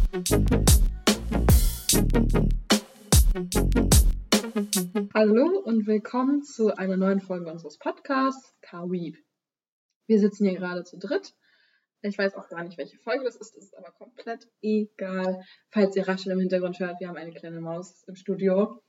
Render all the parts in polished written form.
Hallo und willkommen zu einer neuen Folge unseres Podcasts Kaweeb. Wir sitzen hier gerade zu dritt. Ich weiß auch gar nicht, welche Folge das ist aber komplett egal. Falls ihr Rascheln im Hintergrund hört, wir haben eine kleine Maus im Studio.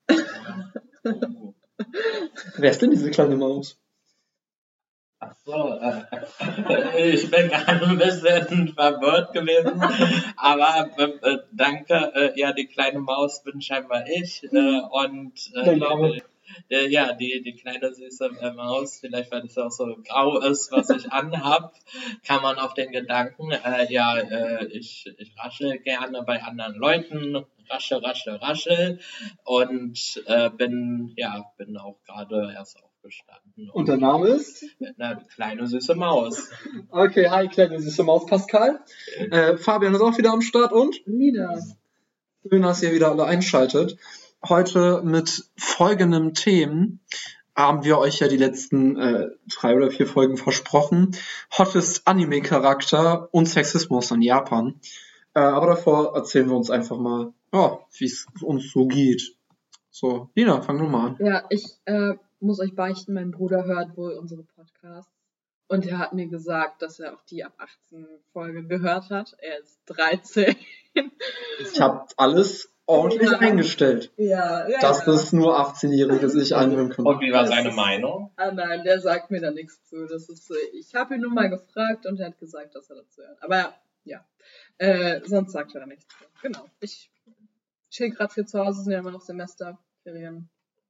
Wer ist denn diese kleine Maus? Ach so, ich bin gerade ein bisschen verwirrt gewesen, aber danke, ja, die kleine Maus bin scheinbar ich und Dein Name? ja, die kleine süße Maus, vielleicht weil es auch so grau ist, was ich anhab, kann man auf den Gedanken, ich raschel gerne bei anderen Leuten, raschel und bin auch gerade erst aufgestanden. Und der Name ist? Eine kleine süße Maus. Okay, hi, kleine süße Maus, Pascal. Fabian ist auch wieder am Start und? Lina. Schön, dass ihr wieder alle einschaltet. Heute mit folgendem Themen haben wir euch ja die letzten 3 oder 4 Folgen versprochen. Hottest Anime-Charakter und Sexismus in Japan. Aber davor erzählen wir uns einfach mal, wie es uns so geht. So, Lina, fang du mal an. Ja, ich muss euch beichten, mein Bruder hört wohl unsere Podcasts. Und er hat mir gesagt, dass er auch die ab 18 Folge gehört hat. Er ist 13. Ich habe alles ordentlich eingestellt, dass das nur 18-Jährige sich einhören können. Und wie war seine Meinung? Ah nein, der sagt mir da nichts zu. Ich habe ihn nur mal gefragt und er hat gesagt, dass er dazu hört. Aber ja, sonst sagt er nichts zu. Genau, ich chill gerade viel zu Hause, es sind ja immer noch Semesterferien.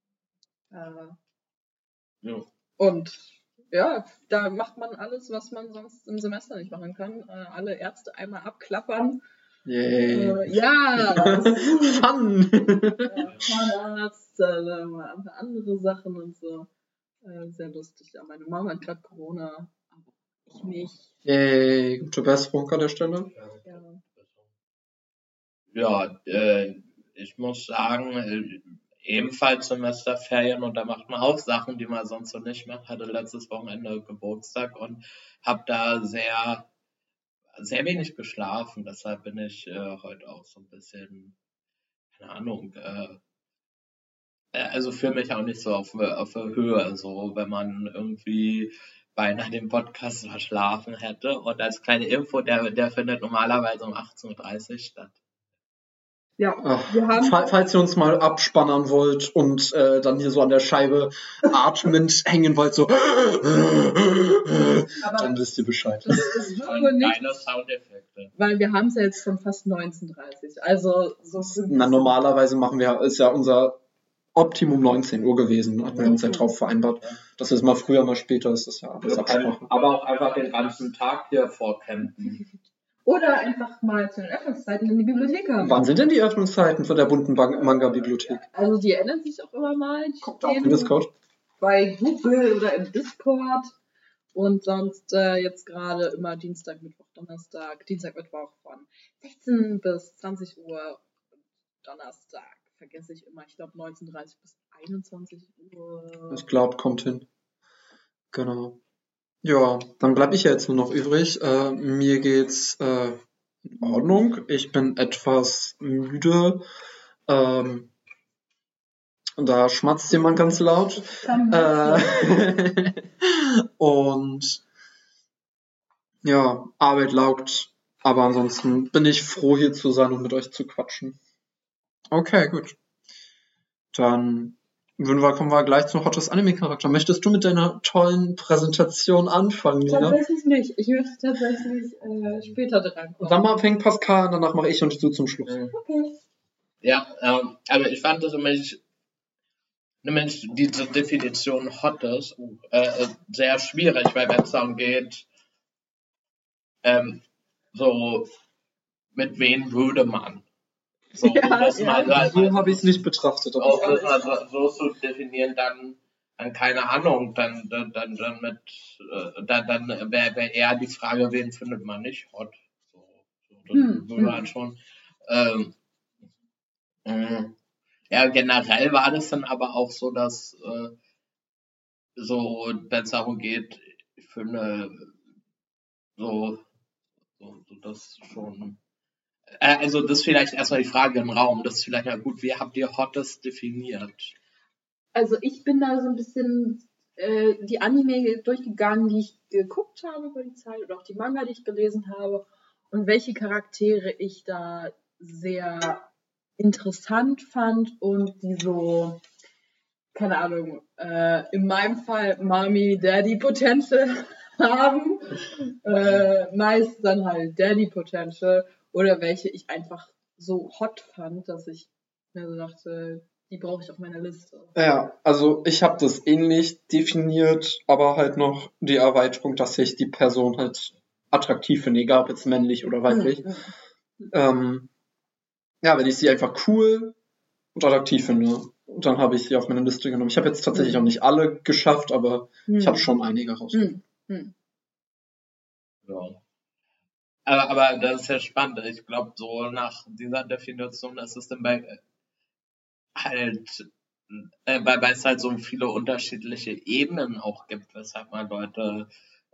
Und ja, da macht man alles, was man sonst im Semester nicht machen kann. Alle Ärzte einmal abklappern. Yay. Fun! Fun! Zahnarzt, andere Sachen und so. Sehr lustig. Ja, meine Mama hat gerade Corona, aber ich nicht. Yay, gute Besserung an der Stelle. Ja, ich muss sagen, ebenfalls Semesterferien und da macht man auch Sachen, die man sonst so nicht macht. Hatte letztes Wochenende Geburtstag und habe da sehr, sehr wenig geschlafen. Deshalb bin ich heute auch so ein bisschen, keine Ahnung, also fühle mich auch nicht so auf der Höhe, so wenn man irgendwie beinahe den Podcast verschlafen hätte. Und als kleine Info, der findet normalerweise um 18:30 Uhr statt. Ja, falls ihr uns mal abspannern wollt und dann hier so an der Scheibe atmend hängen wollt, so dann wisst ihr Bescheid. Das ist wohl nicht, keine Soundeffekte. weil wir haben es ja jetzt schon fast 19:30 Uhr. Also so normalerweise ist ja unser Optimum 19 Uhr gewesen, hatten wir uns ja drauf vereinbart. Das ist mal früher, mal später, ist das ja alles Absprache. Aber auch einfach den ganzen Tag hier vorcampen. Oder einfach mal zu den Öffnungszeiten in die Bibliothek haben. Wann sind denn die Öffnungszeiten von der bunten Manga-Bibliothek? Also die ändern sich auch immer mal. Guckt auf den Discord. Bei Google oder im Discord. Und sonst jetzt gerade immer Dienstag, Mittwoch, Donnerstag. Dienstag, Mittwoch von 16 bis 20 Uhr. Donnerstag vergesse ich immer. Ich glaube 19:30 bis 21 Uhr. Ich glaube, kommt hin. Genau. Ja, dann bleibe ich ja jetzt nur noch übrig. Mir geht's in Ordnung. Ich bin etwas müde. Da schmatzt jemand ganz laut. Und ja, Arbeit laugt. Aber ansonsten bin ich froh, hier zu sein und mit euch zu quatschen. Okay, gut. Dann kommen wir gleich zum Hottest Anime-Charakter. Möchtest du mit deiner tollen Präsentation anfangen, Lina? Tatsächlich nicht. Ich möchte tatsächlich später dran kommen. Dann fängt Pascal, danach mache ich und du zum Schluss. Okay. Ja, aber ich fand das nämlich diese Definition Hottest sehr schwierig, weil wenn es darum geht, so mit wem würde man? So, Ja, so habe ich es nicht betrachtet. Auch das mal so zu definieren, dann keine Ahnung, dann wäre eher die Frage, wen findet man nicht hot? So, das würde halt schon. Ja, generell war das dann aber auch so, dass so, wenn es darum geht, ich finde so das schon Also das ist vielleicht erstmal die Frage im Raum. Das ist vielleicht mal gut. Wie habt ihr Hottest definiert? Also ich bin da so ein bisschen die Anime durchgegangen, die ich geguckt habe über die Zeit oder auch die Manga, die ich gelesen habe und welche Charaktere ich da sehr interessant fand und die so, keine Ahnung, in meinem Fall Mommy, Daddy Potential haben, meist dann halt Daddy Potential oder welche ich einfach so hot fand, dass ich mir so dachte, die brauche ich auf meiner Liste. Ja, also ich habe das ähnlich definiert, aber halt noch die Erweiterung, dass ich die Person halt attraktiv finde, egal ob jetzt männlich oder weiblich. Ja, wenn ich sie einfach cool und attraktiv finde, dann habe ich sie auf meine Liste genommen. Ich habe jetzt tatsächlich auch nicht alle geschafft, aber ich habe schon einige rausgenommen. Ja. Aber das ist ja spannend. Ich glaube, so nach dieser Definition ist es dann weil es halt so viele unterschiedliche Ebenen auch gibt, weshalb man Leute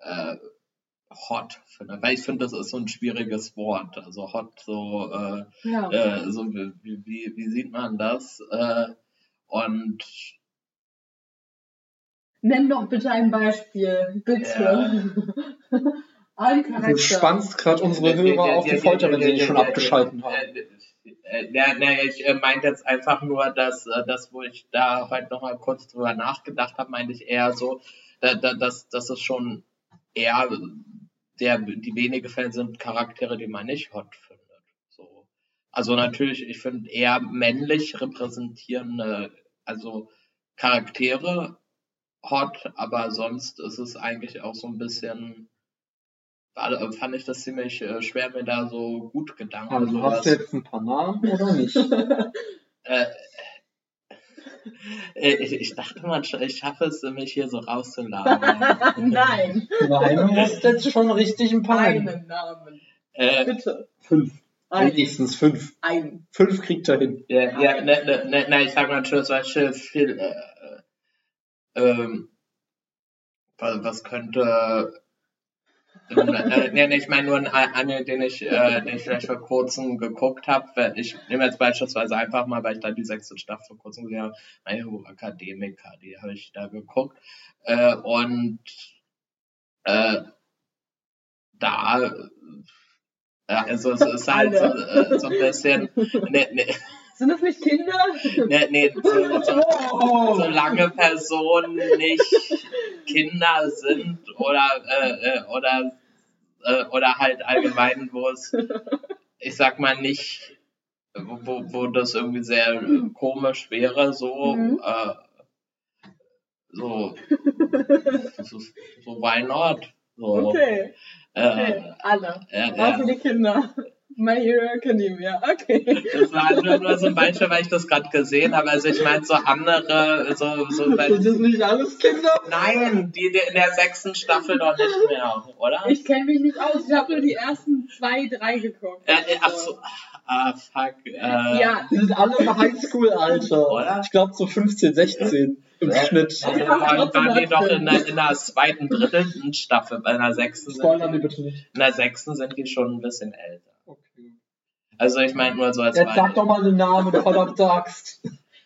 hot findet. Weil ich finde, das ist so ein schwieriges Wort. Also hot, so, so wie sieht man das? Und nenn doch bitte ein Beispiel, bitte. Ein Charakter. Du spannst gerade unsere Hörer auf die Folter, wenn sie nicht schon abgeschalten haben. Ich meinte jetzt einfach nur, dass wo ich da heute noch mal kurz drüber nachgedacht habe, meinte ich eher so, dass es schon eher die wenige Fälle sind Charaktere, die man nicht hot findet. So. Also natürlich, ich finde eher männlich repräsentierende, also Charaktere hot, aber sonst ist es eigentlich auch so ein bisschen, fand ich das ziemlich schwer, mir da so gut Gedanken Also zu hast du jetzt ein paar Namen oder nicht? Ich dachte mal, ich schaffe es, mich hier so rauszuladen. Nein. Nein, du musst jetzt schon richtig ein paar nennen. Einen Namen. Bitte. 5. Einen. Wenigstens 5. Einen. 5 kriegt er hin. Ja, ich sag mal schon, zum Beispiel viel, was könnte, ich meine nur einen Anime, den ich vielleicht vor kurzem geguckt habe. Ich nehme jetzt beispielsweise einfach mal, weil ich da die 6. Staffel vor kurzem gesehen habe, My Hero Academia, die habe ich da geguckt. Also es ist halt so ein bisschen, Sind das nicht Kinder? Solange Personen nicht Kinder sind oder halt allgemein, wo es, ich sag mal nicht, wo das irgendwie sehr komisch wäre, so why not? So. Okay. Alle. Auch für die Kinder. My Hero Academia, okay. Das war nur so ein Beispiel, weil ich das gerade gesehen habe. Also ich meine so andere, Sind das nicht alles Kinder? Nein, die in der 6. Staffel doch nicht mehr, oder? Ich kenne mich nicht aus, ich habe nur die ersten 2, 3 geguckt. Ach so. Fuck. Ja. Die sind alle im Highschool-Alter. Oder? Ich glaube so 15, 16 im Schnitt. Waren die doch in der 2., 3. Staffel, bei einer 6. Spoilern die bitte nicht. In der 6. sind die schon ein bisschen älter. Okay. Also ich meine nur so als Jetzt sag doch mal den Namen, du verdammte Axt.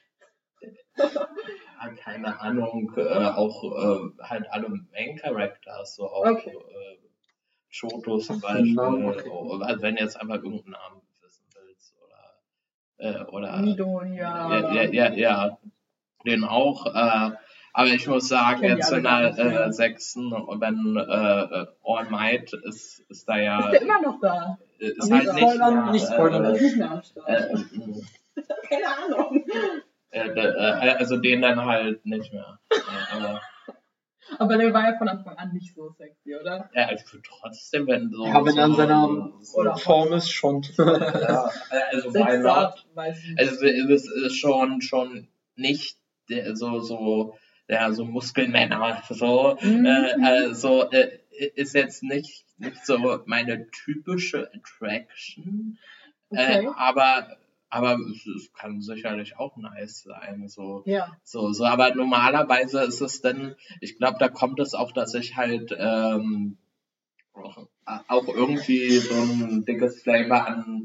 Keine Ahnung, auch halt alle Main Characters, so auch Shoto zum Beispiel, also wenn jetzt einfach irgendeinen Namen wissen willst, oder Midoriya. Ja, den auch, aber ich muss sagen, jetzt in der 6., wenn All Might ist da ja... Ist der immer noch da? Ist halt nicht spoilern. Nicht mehr am Start. Keine Ahnung. Also den dann halt nicht mehr. Aber der war ja von Anfang an nicht so sexy, oder? Ja, also trotzdem, wenn so... Ja, wenn er an seiner Form ist, schon. Ja, also why not? Also es ist schon nicht so Muskelmänner, so, ist jetzt nicht so meine typische Attraction, aber es kann sicherlich auch nice sein, so, aber normalerweise ist es dann, ich glaube, da kommt es auch, dass ich halt auch irgendwie so ein dickes Flavor an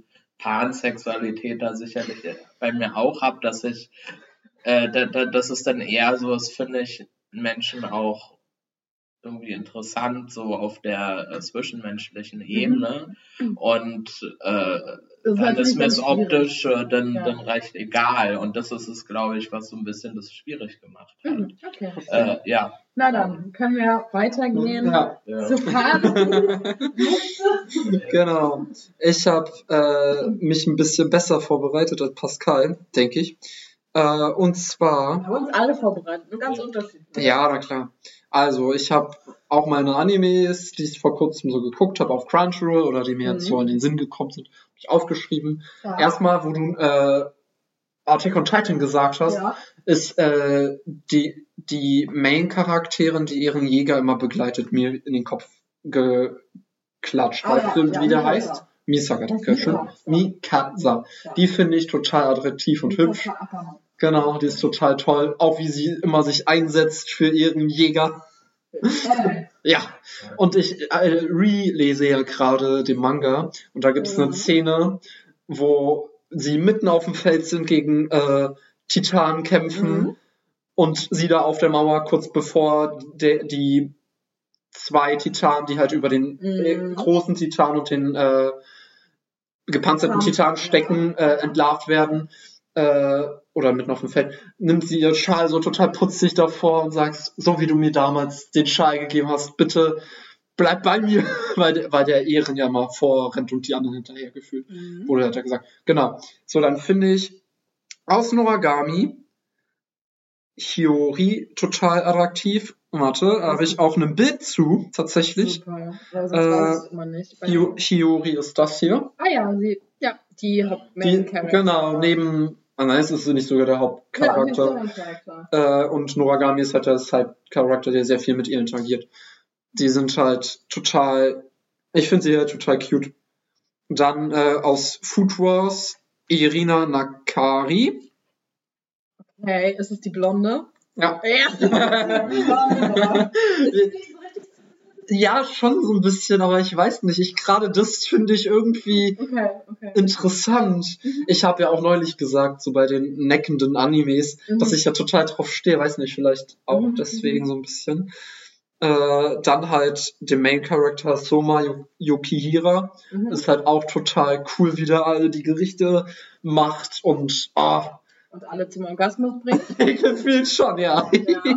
Pansexualität da sicherlich bei mir auch habe, dass ich, dass es dann eher so ist, finde ich Menschen auch irgendwie interessant, so auf der zwischenmenschlichen Ebene. Und dann ist mir das Optische dann recht egal. Und das ist es, glaube ich, was so ein bisschen das schwierig gemacht hat. Okay. Ja. Na dann können wir weitergehen. Ja. Zu Paaren. Genau. Ich habe mich ein bisschen besser vorbereitet als Pascal, denke ich. Und zwar... Wir haben uns alle vorbereitet, nur ganz unterschiedlich. Ja, na klar. Also, ich habe auch meine Animes, die ich vor kurzem so geguckt habe, auf Crunchyroll oder die mir jetzt so in den Sinn gekommen sind, habe ich aufgeschrieben. Ja. Erstmal, wo du Attack on Titan gesagt hast, ist die Main-Charakterin, die ihren Jäger immer begleitet, mir in den Kopf geklatscht. Weißt du, wie der heißt? Misaka, danke schön. Mikasa. Die finde ich total attraktiv und hübsch. Genau, die ist total toll. Auch wie sie immer sich einsetzt für ihren Jäger. Ja, und ich relese ja gerade den Manga. Und da gibt es eine Szene, wo sie mitten auf dem Feld sind, gegen Titanen kämpfen. Und sie da auf der Mauer, kurz bevor die zwei Titanen, die halt über den großen Titan und den gepanzerten Titan stecken, entlarvt werden. Oder mitten auf dem Feld, nimmt sie ihren Schal so total putzig davor und sagt, so wie du mir damals den Schal gegeben hast, bitte bleib bei mir, weil der Ehren ja mal vorrennt und die anderen hinterher gefühlt. Wurde hat er gesagt. Genau. So, dann finde ich aus Noragami Hiyori total attraktiv. Warte, habe ich auch ein Bild zu, tatsächlich. Super. Ja, sonst weiß ich immer nicht. Hiyori ist das hier. Ah ja, die Hauptcharakter. Genau, neben... nein, es ist nicht sogar der Hauptcharakter. Und Noragami ist halt der Side-Charakter, der sehr viel mit ihr interagiert. Die sind halt total... Ich finde sie halt total cute. Dann aus Food Wars Irina Nakari. Okay, ist es die Blonde? Ja. Ja, schon so ein bisschen, aber ich weiß nicht. Gerade das finde ich irgendwie interessant. Ich habe ja auch neulich gesagt, so bei den neckenden Animes, dass ich ja total drauf stehe. Weiß nicht, vielleicht auch deswegen so ein bisschen. Dann halt der Main Character Soma Yukihira ist halt auch total cool, wie der alle die Gerichte macht und und alle zum Orgasmus bringt. Gefühlt schon, ja.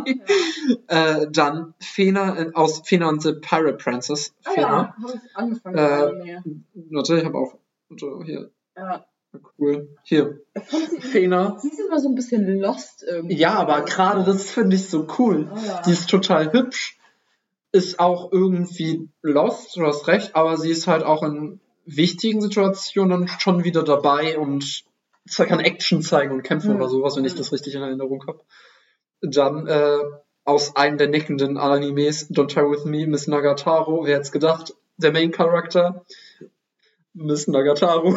Dann Fena aus Fena und the Pirate Princess. Fena. Habe ich angefangen. Warte, ich habe auch hier. Ja. Cool. Hier. Fena. Sie ist immer so ein bisschen lost irgendwie. Ja, aber gerade das finde ich so cool. Die ist total hübsch. Ist auch irgendwie lost, du hast recht, aber sie ist halt auch in wichtigen Situationen schon wieder dabei und kann Action zeigen und kämpfen oder sowas, wenn ich das richtig in Erinnerung habe. Dann aus einem der neckenden Animes, Don't Tire With Me, Miss Nagatoro, wer hätte gedacht, der Main Character, Miss Nagatoro.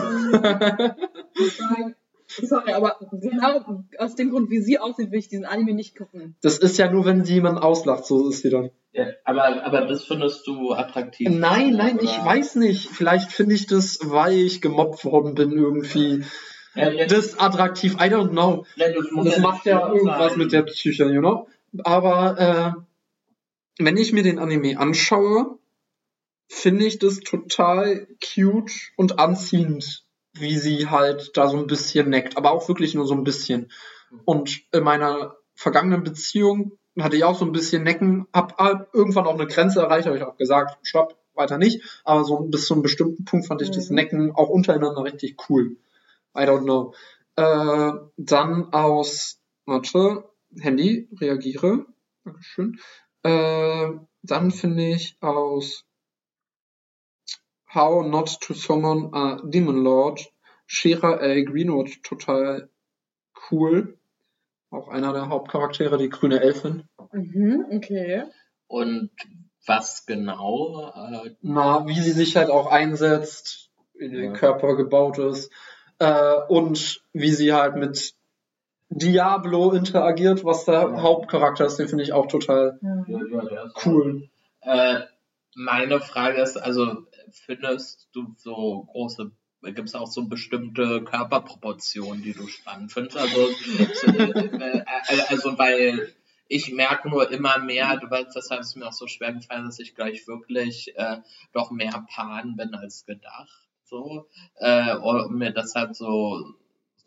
Sorry, aber genau aus dem Grund, wie sie aussieht, will ich diesen Anime nicht gucken. Das ist ja nur, wenn sie jemanden auslacht, so ist sie dann. Ja, aber das findest du attraktiv? Nein, oder? Ich weiß nicht. Vielleicht finde ich das, weil ich gemobbt worden bin, irgendwie das attraktiv. I don't know. Das macht ja irgendwas mit der Psyche, you know? Aber wenn ich mir den Anime anschaue, finde ich das total cute und anziehend, wie sie halt da so ein bisschen neckt. Aber auch wirklich nur so ein bisschen. Und in meiner vergangenen Beziehung hatte ich auch so ein bisschen Necken, hab irgendwann auch eine Grenze erreicht, habe ich auch gesagt, stopp, weiter nicht. Aber so bis zu einem bestimmten Punkt fand ich das Necken auch untereinander richtig cool. I don't know. Dann aus, Handy, reagiere. Dankeschön. Dann finde ich aus How Not to Summon a Demon Lord Shira L. Greenwood total cool. Auch einer der Hauptcharaktere, die grüne Elfin. Okay. Und was genau? Wie sie sich halt auch einsetzt, wie der Körper gebaut ist. Und wie sie halt mit Diablo interagiert, was der Hauptcharakter ist, den finde ich auch total cool. Meine Frage ist, also findest du so große gibt es auch so bestimmte Körperproportionen, die du spannend findest. Also weil ich merke nur immer mehr, deshalb ist es mir auch so schwer gefallen, dass ich gleich wirklich doch mehr Pan bin als gedacht. So. Und mir deshalb so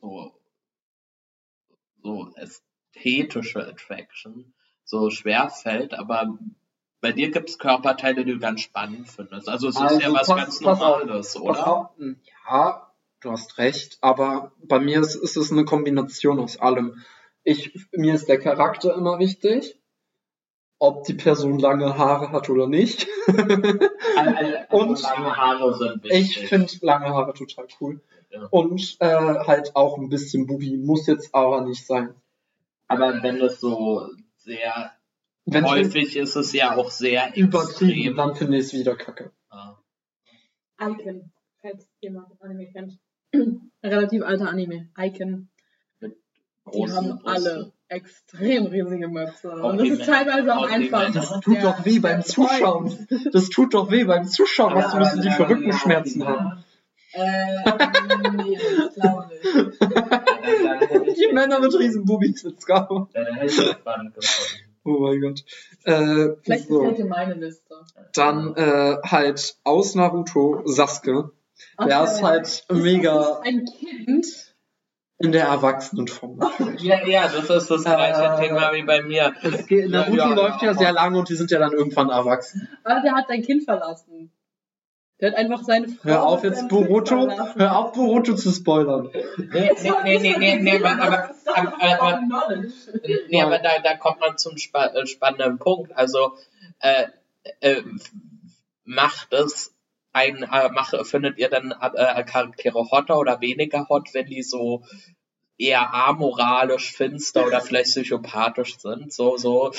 ästhetische Attraction so schwer fällt, aber bei dir gibt es Körperteile, die du ganz spannend findest. Also es ist ja was ganz Normales, oder? Ja, du hast recht, aber bei mir ist es eine Kombination aus allem. Mir ist der Charakter immer wichtig, ob die Person lange Haare hat oder nicht. Und lange Haare sind wichtig. Ich finde lange Haare total cool. Ja. Und halt auch ein bisschen Bubi, muss jetzt aber nicht sein. Aber wenn das so sehr häufig ist, es ja auch sehr übertrieben, extrem. dann finde ich es wieder kacke. Icon, falls jemand Anime kennt. Relativ alter Anime. Icon. Die haben alle extrem riesige Möpse. Und das ist teilweise auch einfach. Das tut doch weh beim Zuschauen. Das tut doch weh beim Zuschauen. Was müssen die für Rückenschmerzen haben? Nee, das glaube ich. Die Männer mit riesen Bubis, let's go. Oh mein Gott. Vielleicht gefällt dir meine Liste. Dann halt aus Naruto Sasuke. Der ist halt mega ein Kind. in der Erwachsenenform. Ja, das ist das gleiche Thema wie bei mir. Naruto läuft ja sehr lange und die sind ja dann irgendwann erwachsen. Aber der hat sein Kind verlassen. Der hat einfach seine Frau. Hör auf jetzt Boruto zu spoilern. Nee, aber da kommt man zum spannenden Punkt. Also findet ihr dann Charaktere hotter oder weniger hot, wenn die so eher amoralisch, finster oder vielleicht psychopathisch sind? So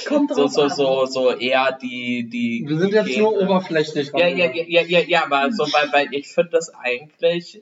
eher die. Wir sind jetzt nur oberflächlich. Ja, aber so, weil ich finde das eigentlich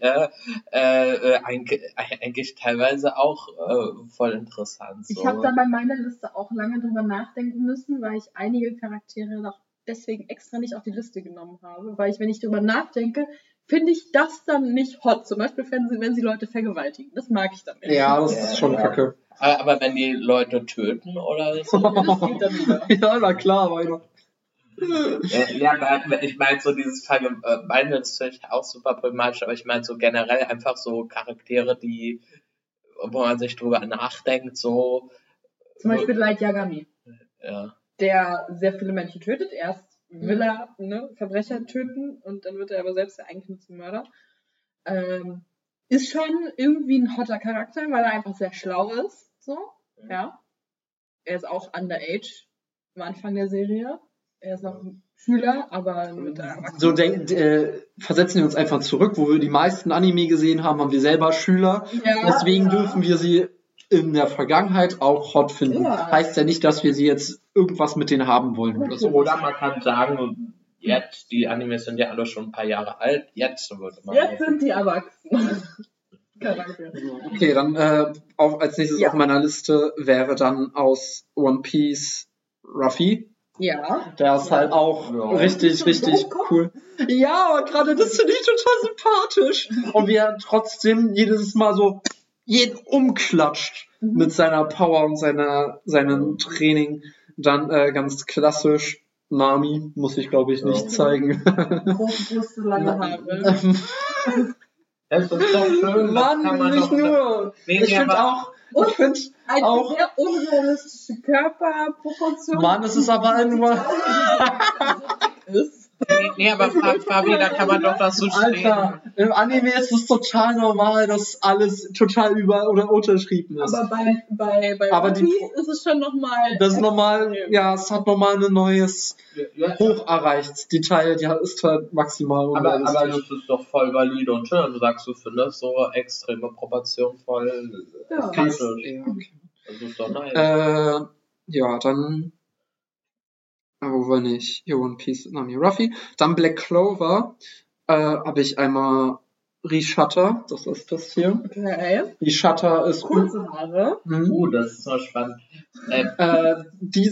teilweise auch voll interessant. So. Ich habe da bei meiner Liste auch lange drüber nachdenken müssen, weil ich einige Charaktere noch deswegen extra nicht auf die Liste genommen habe, weil wenn ich drüber nachdenke, finde ich das dann nicht hot. Zum Beispiel, wenn sie Leute vergewaltigen. Das mag ich dann nicht. Ja, das ist schon kacke. Aber wenn die Leute töten oder so? Das geht dann wieder. Ja, na klar, weiter. Ja, ich meine so dieses Vergewaltigen ist natürlich auch super problematisch, aber ich meine so generell einfach so Charaktere, wo man sich drüber nachdenkt, so. Zum Beispiel Light Yagami. Ja. Der sehr viele Menschen tötet. Erst will er Verbrecher töten und dann wird er aber selbst eigentlich zum Mörder. Ist schon irgendwie ein hotter Charakter, weil er einfach sehr schlau ist. So, ja. Er ist auch underage am Anfang der Serie. Er ist noch ein Schüler, aber mit so versetzen wir uns einfach zurück, wo wir die meisten Anime gesehen haben, haben wir selber Schüler. Ja, deswegen dürfen wir sie in der Vergangenheit auch hot finden. Ja. Heißt ja nicht, dass wir sie jetzt irgendwas mit denen haben wollen. Oder so. Oder man kann sagen, jetzt, die Animes sind ja alle schon ein paar Jahre alt, jetzt sind die erwachsen. Okay, dann als nächstes auf meiner Liste wäre dann aus One Piece Ruffy. Ja. Der ist halt auch richtig cool. Ja, aber gerade das finde ich total sympathisch. Und wie er trotzdem jedes Mal so jeden umklatscht mit seiner Power und seinem Training. Dann ganz klassisch Nami, muss ich glaube ich nicht zeigen. Große lange Haare. Das ist doch schön. Mann, nicht nur. Ich finde auch eine sehr unrealistische Körperproportion. Mann, es ist aber nur. Nee, aber Fabi, da kann man doch das so stehen. Alter, im Anime ist es total normal, dass alles total oder unterschrieben ist. Aber bei One Piece ist es schon nochmal. Das ist normal, ja, es hat nochmal ein neues Hoch erreicht. Die Teil, die ist halt maximal. Aber das ist doch voll valide und schön. Du sagst, du findest so extreme Proportionen voll. Ja, okay. Das ist doch nice. Ja, dann. Wo war nicht? Hier One Piece, Nami Ruffy. Dann Black Clover habe ich einmal Rishatta, das ist das hier. Okay. Rishatta ist kurze Haare. Das ist so spannend.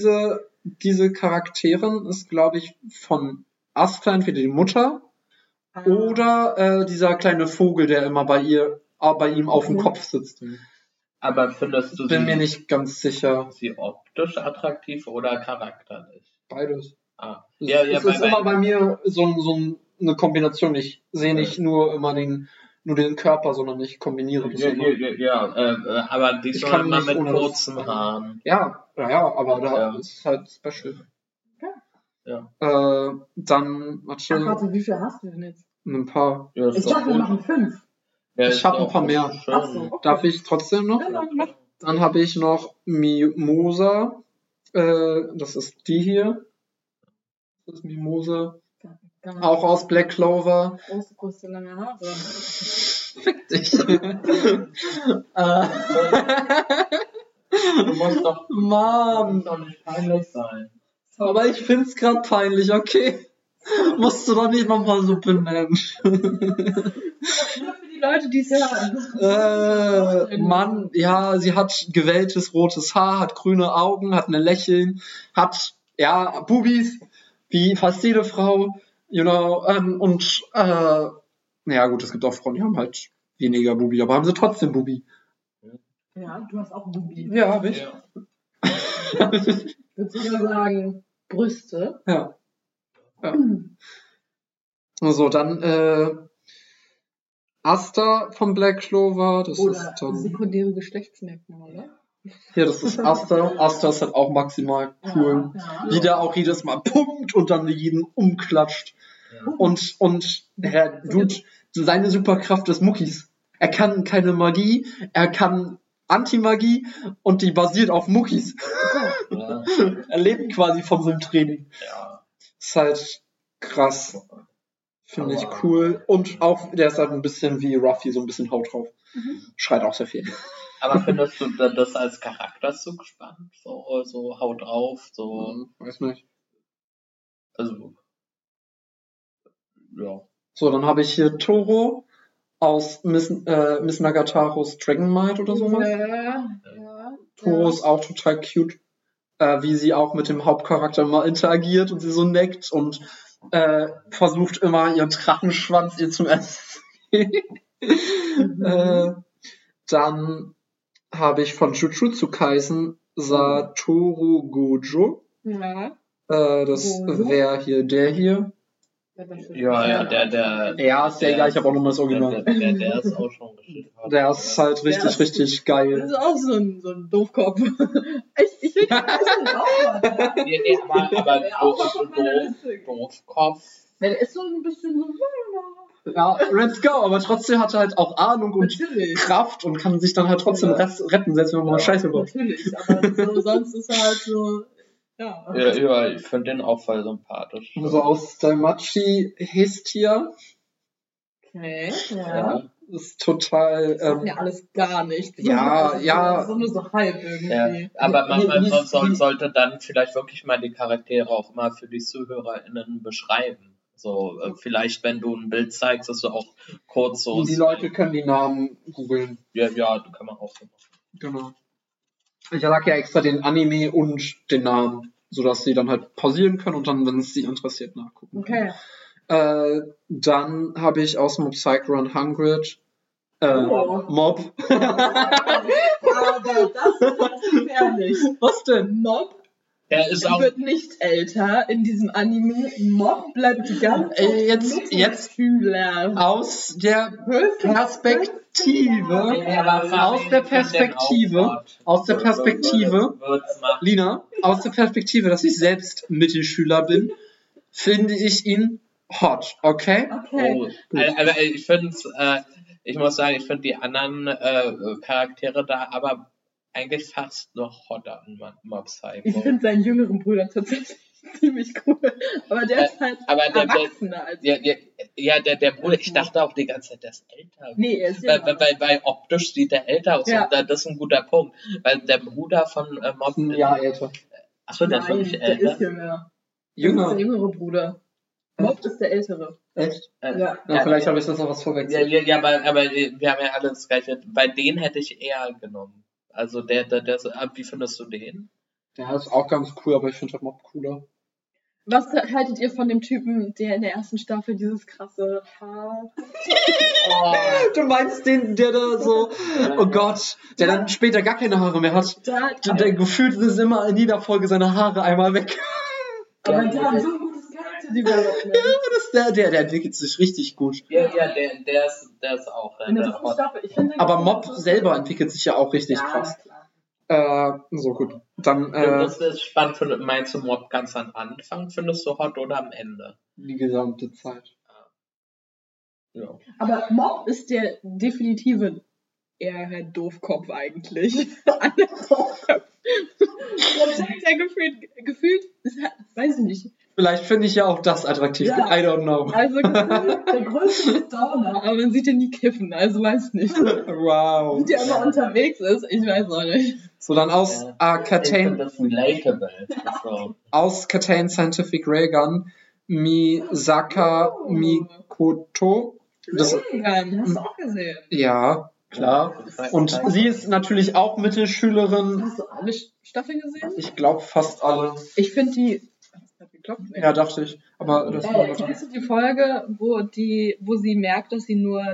Diese Charakterin ist, glaube ich, von Asta entweder die Mutter Oder dieser kleine Vogel, der immer bei ihm auf dem Kopf sitzt. Aber findest du Bin mir nicht ganz sicher. sie optisch attraktiv oder charakterlich? Beides. Es ist immer bei mir so eine Kombination. Ich sehe nicht nur den Körper, sondern ich kombiniere das immer. Aber diesmal immer mit kurzen Haaren. Ja, aber da ist halt special. Ja. Dann, warte, wie viel hast du denn jetzt? Ein paar. Ja, Ich dachte, wir machen 5. Ja, ich habe ein paar mehr. Ach so, okay. Darf ich trotzdem noch? Ja, mach. Dann habe ich noch Mimosa. Das ist die hier. Das ist Mimosa. Auch aus Black Clover. Große, lange Haare. Fick dich. Du musst doch nicht peinlich sein. Aber ich find's grad peinlich, okay? Musst du doch nicht nochmal so benennen. Nur für die Leute, die es hören. Mann, ja, sie hat gewelltes rotes Haar, hat grüne Augen, hat eine Lächeln, hat, Bubis, wie fast jede Frau, ja gut, es gibt auch Frauen, die haben halt weniger Bubi, aber haben sie trotzdem Bubi. Ja, du hast auch Bubi. Ja, hab ich. Ja. Würdest du mal sagen, Brüste? Ja. So, dann Asta von Black Clover, das Oder ist dann... sekundäre Geschlechtsmerkmale. Ja, das ist Asta. Asta ist halt auch maximal cool. Ja. Wie der auch jedes Mal pumpt und dann jeden umklatscht. Ja. Und Herr Dude, seine Superkraft ist Muckis. Er kann keine Magie, er kann Anti-Magie und die basiert auf Muckis. Ja. Er lebt quasi von seinem Training. Ja. Ist halt krass. Finde ich cool. Und auch, der ist halt ein bisschen wie Ruffy, so ein bisschen Haut drauf. Schreit auch sehr viel. Aber findest du das als Charakterzug spannend? So Haut drauf, so. Weiß nicht. Also. Ja. So, dann habe ich hier Toro aus Miss Nagataros Dragonmight oder sowas. Ja. Toro ist auch total cute, wie sie auch mit dem Hauptcharakter mal interagiert und sie so neckt und versucht immer ihren Drachenschwanz ihr zum Essen. Dann habe ich von Jujutsu Kaisen Satoru Gojo. Ja. Das wäre hier der hier. Ja, der. Ja, ist ja egal, ich habe auch nochmal das Original. Der ist auch schon geschickt. Der ist halt richtig geil. Das ist auch so ein Doofkopf. Ich will das auch mal. Nee, aber Doofkopf. Der ist so ein bisschen so. Ja, let's go, aber trotzdem hat er halt auch Ahnung und Natürlich. Kraft und kann sich dann halt trotzdem retten, selbst wenn man mal Scheiße baut. Natürlich, aber so, sonst ist er halt so. Ja, ich finde den auch voll sympathisch. So aus Daimachi Hestia. Okay, Ja. Ist total. Das sagt mir alles gar nichts. Ja. Das ist nur so halb irgendwie. Ja, aber man sollte dann vielleicht wirklich mal die Charaktere auch immer für die ZuhörerInnen beschreiben. So, vielleicht, wenn du ein Bild zeigst, dass du auch kurz so... Die Leute können die Namen googeln. Ja, kann man auch so machen. Genau. Ich lag ja extra den Anime und den Namen, sodass sie dann halt pausieren können und dann, wenn es sie interessiert, nachgucken. Okay. Dann habe ich aus Mob Psycho 100 Mob. Aber das ist gefährlich. Was denn? Mob Der ist auch... wird nicht älter in diesem Anime. Mob bleibt die ganze Zeit jetzt Schüler. aus der Perspektive, Lina, aus der Perspektive, dass ich selbst Mittelschüler bin, finde ich ihn hot, okay? Oh, also ich finde ich muss sagen, ich finde die anderen Charaktere da aber eigentlich fast noch hotter an Mob Psycho. Ich finde seinen jüngeren Bruder tatsächlich ziemlich cool. Aber der ist halt erwachsener als der Bruder, ich dachte auch die ganze Zeit, der ist älter. Nee, er ist ja weil optisch sieht der älter aus. Ja. Und das ist ein guter Punkt. Weil der Bruder von Mob... Ein Jahr älter. Achso, der ist wirklich der älter? ist jünger. Jünger? Das ist der jüngere Bruder. Mob ist der ältere. Echt? Ja. Vielleicht habe ich das noch was vorwechselt. Ja, aber wir haben ja alle das Gleiche. Bei denen hätte ich eher genommen. Also der wie findest du den? Der ist auch ganz cool, aber ich finde halt Mob cooler. Was haltet ihr von dem Typen, der in der ersten Staffel dieses krasse Haar... Oh, Du meinst den, der da so, oh Gott, der dann später gar keine Haare mehr hat. Der gefühlt ist immer in jeder Folge seine Haare einmal weg. Aber der hat so ein gutes Charakter-Development. Der entwickelt sich richtig gut. ja, der ist auch. In der dritten Staffel. Ich finde, Aber Mob selber entwickelt sich ja auch richtig krass. Klar. So gut. Dann Das ist spannend. Meinst du Mob ganz am Anfang? Findest du hot oder am Ende? die gesamte Zeit. Ja. Aber Mob ist der definitive Airhead-Doofkopf eigentlich. Alle Doofköpfe. Der gefühlt ist, weiß ich nicht. Vielleicht finde ich ja auch das attraktiv. Ja. I don't know. Also gefühlt der größte Downer, aber man sieht ihn nie kiffen, also weiß nicht. Wow. Wie der immer unterwegs ist, ich weiß auch nicht. So, dann aus Ich finde das relatable. So. aus Katane Scientific Railgun Misaka Mikoto. Das, Reagan, hast du auch gesehen. ja, klar. Und sie ist natürlich auch Mittelschülerin. Hast du alle Staffeln gesehen? Ich glaube fast alle. Ich finde die... Hat geklopft? Ja, dachte ich. Aber das war Kennst du die Folge, wo sie merkt, dass sie nur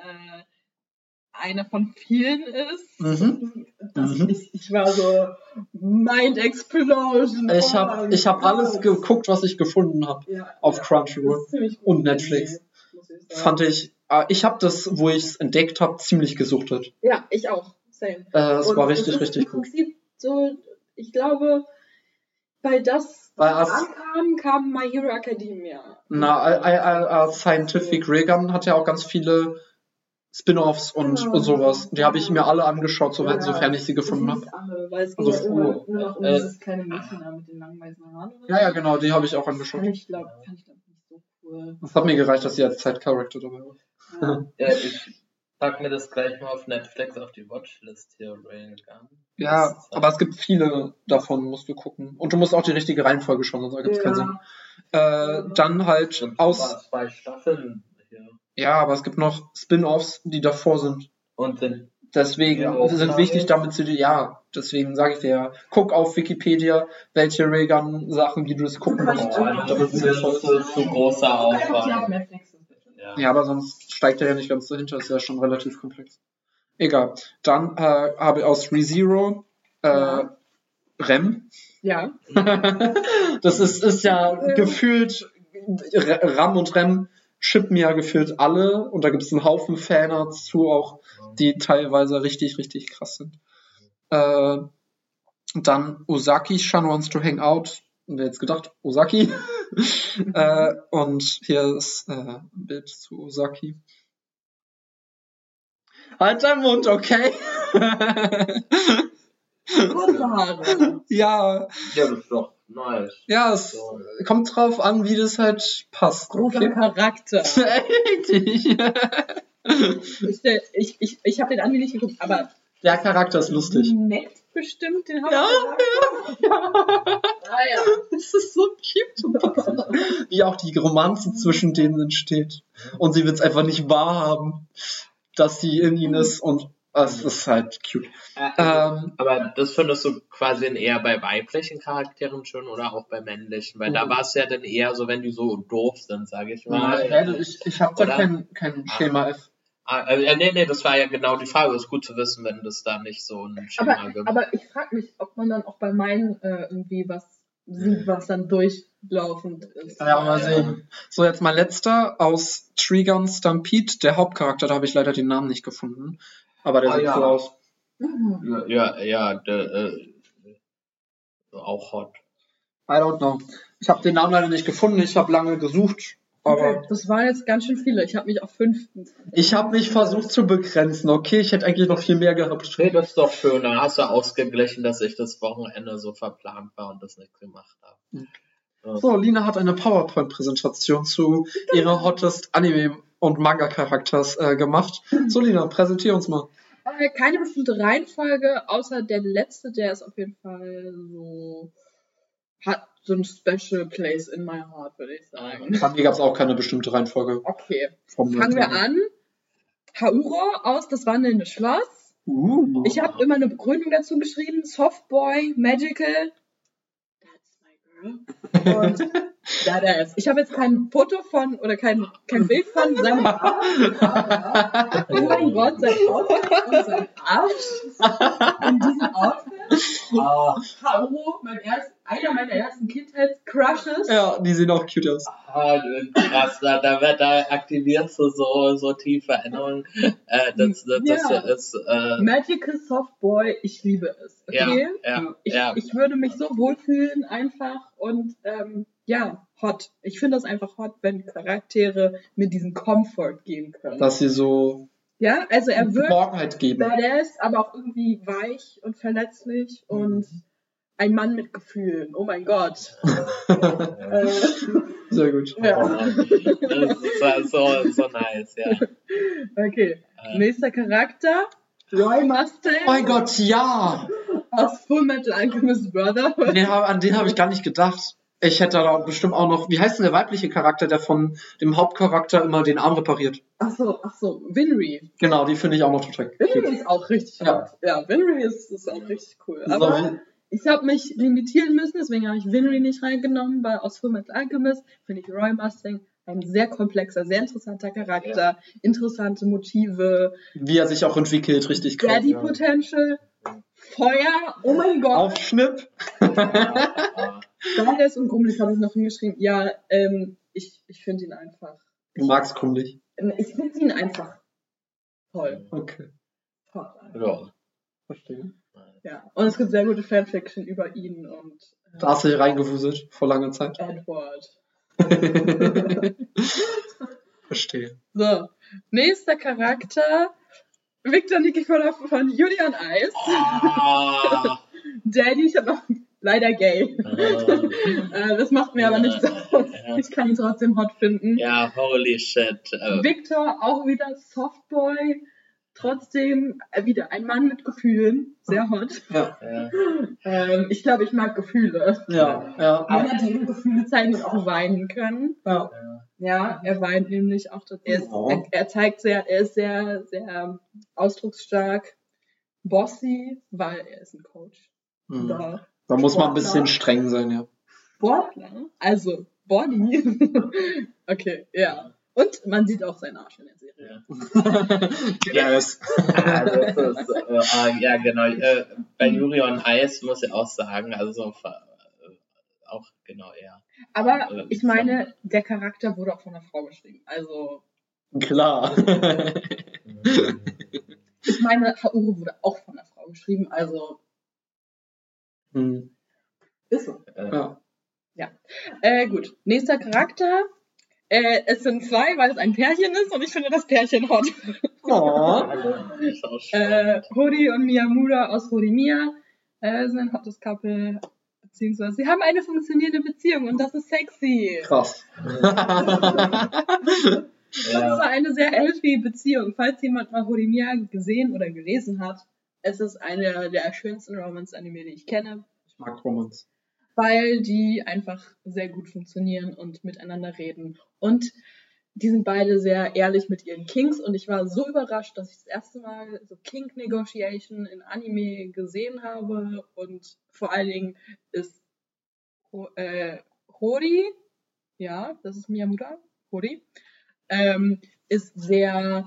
eine von vielen ist? Mhm. Ich war so Mind Explosion. Ich hab alles geguckt, was ich gefunden habe auf Das Crunchyroll ist ziemlich gut. und Netflix. Muss ich sagen. Fand ich habe das, wo ich es entdeckt habe, ziemlich gesuchtet. Ja, ich auch. Same. Es Und war das richtig, ist richtig im gut. Prinzip so, ich glaube, weil das Weil ankam, kam My Hero Academia. Scientific Railgun hat ja auch ganz viele Spin-offs und sowas. Die habe ich mir alle angeschaut, sofern ich sie gefunden habe. Weil es Also geht ja früher. immer nur noch um dieses kleine Mädchen da mit den langen weißen Haaren. Oder Ja, genau, die habe ich auch angeschaut. Fand ich glaube nicht so cool. Das hat mir gereicht, dass sie als Zeitcharakter dabei war. Ich pack mir das gleich mal auf Netflix auf die Watchlist hier, Railgun. Ja, aber es gibt viele davon, musst du gucken. Und du musst auch die richtige Reihenfolge schauen, sonst ergibt es keinen Sinn. Dann halt Und aus... 2 Staffeln hier. Ja, aber es gibt noch Spin-offs, die davor sind. Und sind Deswegen Ja, auch sind klar. wichtig, damit sie deswegen sage ich dir ja, guck auf Wikipedia, welche Reagan-Sachen, die du es gucken musst. das ist zu großer Die auf Aufwand. Netflix. Ja, aber sonst steigt er ja nicht ganz dahinter, ist ja schon relativ komplex. Egal. Dann habe ich aus ReZero Rem. Ja. Das ist ja gefühlt, Ram und Rem shippen ja gefühlt alle und da gibt es einen Haufen Faner zu auch, die teilweise richtig, richtig krass sind. Dann Ozaki-chan wants to hang out. Wer jetzt gedacht? Ozaki. Und hier ist ein Bild zu Ozaki. Halt deinen Mund, okay? Kurze Haare. Ja, Ja, das ist doch nice. ja, es kommt drauf an, wie das halt passt. Großer Okay? Charakter. Richtig. Ich habe den Anime nicht geguckt, aber Der Charakter ist lustig. nett bestimmt den Ja, Hauptcharakter. Ja. Das ist so cute. Wie auch die Romanze zwischen denen entsteht. Und sie wird es einfach nicht wahrhaben, dass sie in ihn ist und es ist halt cute. Aber das findest du quasi eher bei weiblichen Charakteren schön oder auch bei männlichen? Weil da war es ja dann eher so, wenn die so doof sind, sage ich mal. Ich habe da Oder? kein Schema F. Nee, das war ja genau die Frage. Ist gut zu wissen, wenn das da nicht so ein Schema gibt. Aber ich frage mich, ob man dann auch bei meinen irgendwie was sieht, was dann durchlaufend ist. Ja, mal sehen. So, jetzt mal letzter aus Trigun Stampede. Der Hauptcharakter, da habe ich leider den Namen nicht gefunden. Aber der sieht so aus. Mhm. Auch hot. I don't know. Ich habe den Namen leider nicht gefunden. Ich habe lange gesucht. Aber Okay, das waren jetzt ganz schön viele. Ich habe mich auf 5. ich habe mich versucht zu begrenzen. Okay, ich hätte eigentlich noch viel mehr gehabt. Nee, das ist doch schön. Dann hast du ausgeglichen, dass ich das Wochenende so verplant war und das nicht gemacht habe. So, Lina hat eine PowerPoint-Präsentation zu ihrer hottest Anime- und Manga-Charakters gemacht. So, Lina, präsentier uns mal. Keine bestimmte Reihenfolge, außer der letzte, der ist auf jeden Fall so, hat so ein Special Place in my heart, würde ich sagen. Bei mir gab es auch keine bestimmte Reihenfolge. Okay, Vom fangen wir an. Hauro aus Das wandelnde Schloss. Ich habe immer eine Begründung dazu geschrieben. Softboy, Magical. That's my girl. Und Badass. Ich habe jetzt kein Foto von oder kein Bild von seinem Arsch. Oh mein Gott, sein Outfit und sein Arsch. In diesem Outfit. Haru, einer meiner ersten Kindheitscrushes. Ja, die sehen auch cute aus. Krass, da aktivierst du so tiefe Erinnerungen. Das ist Magical Softboy, ich liebe es. Okay? Ja. Ich würde mich so wohlfühlen einfach und hot. Ich finde das einfach hot, wenn Charaktere mir diesen Comfort geben können. Dass sie so also er wirkt Geborgenheit geben. badass, aber auch irgendwie weich und verletzlich und ein Mann mit Gefühlen. Oh mein Gott. Sehr gut. Ja. Das ist so nice, ja. Okay, nächster Charakter. Roy Mustang. Oh mein Gott, ja! Aus Full Metal Alchemist Brotherhood. An den habe ich gar nicht gedacht. Ich hätte da bestimmt auch noch, wie heißt denn der weibliche Charakter, der von dem Hauptcharakter immer den Arm repariert? Ach so, Winry. Genau, die finde ich auch noch total Winry ist auch richtig Ja. hot. Ja, Winry ist auch richtig cool. So, Aber ich habe mich limitieren müssen, deswegen habe ich Winry nicht reingenommen, weil aus Full Metal Alchemist finde ich Roy Mustang ein sehr komplexer, sehr interessanter Charakter, interessante Motive, wie er sich auch entwickelt, richtig cool. Daddy Potential, Feuer, oh mein Gott. Aufschnipp. Badass und grummelig habe ich noch hingeschrieben. Ja, ich finde ihn einfach. Du magst krummelig. Ich finde ihn einfach toll. Okay. Toll. Ja. Verstehe. Ja, und es gibt sehr gute Fanfiction über ihn und Da hast du hier reingewuselt, vor langer Zeit. Edward. Verstehe. So, nächster Charakter. Victor Nikiforov von Julian Ice. Daddy, ich habe noch leider gay. Das macht mir aber nichts aus. Ich kann ihn trotzdem hot finden. Ja, holy shit. Victor, auch wieder Softboy. Trotzdem wieder ein Mann mit Gefühlen. Sehr hot. Ja. Ich glaube, ich mag Gefühle. Ja. Männer, die ihre Gefühle zeigen und auch weinen können. Ja. Ja, er weint nämlich auch. Er zeigt er ist sehr, sehr ausdrucksstark, bossy, weil er ist ein Coach. Mhm. Da muss man ein bisschen streng sein, ja. Sportler, also Body. Okay, ja. Und man sieht auch seinen Arsch in der Serie. Yes. Ja, genau. Bei Julian Ice muss ich auch sagen, also auch genau, ja. Aber ich meine, der Charakter wurde auch von einer Frau geschrieben. Also. Klar. Ich meine, Hauru wurde auch von einer Frau geschrieben, also. Ist so. Ja. Gut. Nächster Charakter. Es sind zwei, weil es ein Pärchen ist und ich finde das Pärchen hot. Hori und Miyamura aus Horimiya sind ein hottes Couple. Beziehungsweise sie haben eine funktionierende Beziehung und das ist sexy. Krass. Das war eine sehr healthy Beziehung. Falls jemand mal Horimiya gesehen oder gelesen hat, es ist eine der schönsten Romance-Anime, die ich kenne. Ich mag Romance. Weil die einfach sehr gut funktionieren und miteinander reden. Und die sind beide sehr ehrlich mit ihren Kinks und ich war so überrascht, dass ich das erste Mal so Kink Negotiation in Anime gesehen habe und vor allen Dingen ist Hori, ja, das ist Miyamura, Hori, ist sehr,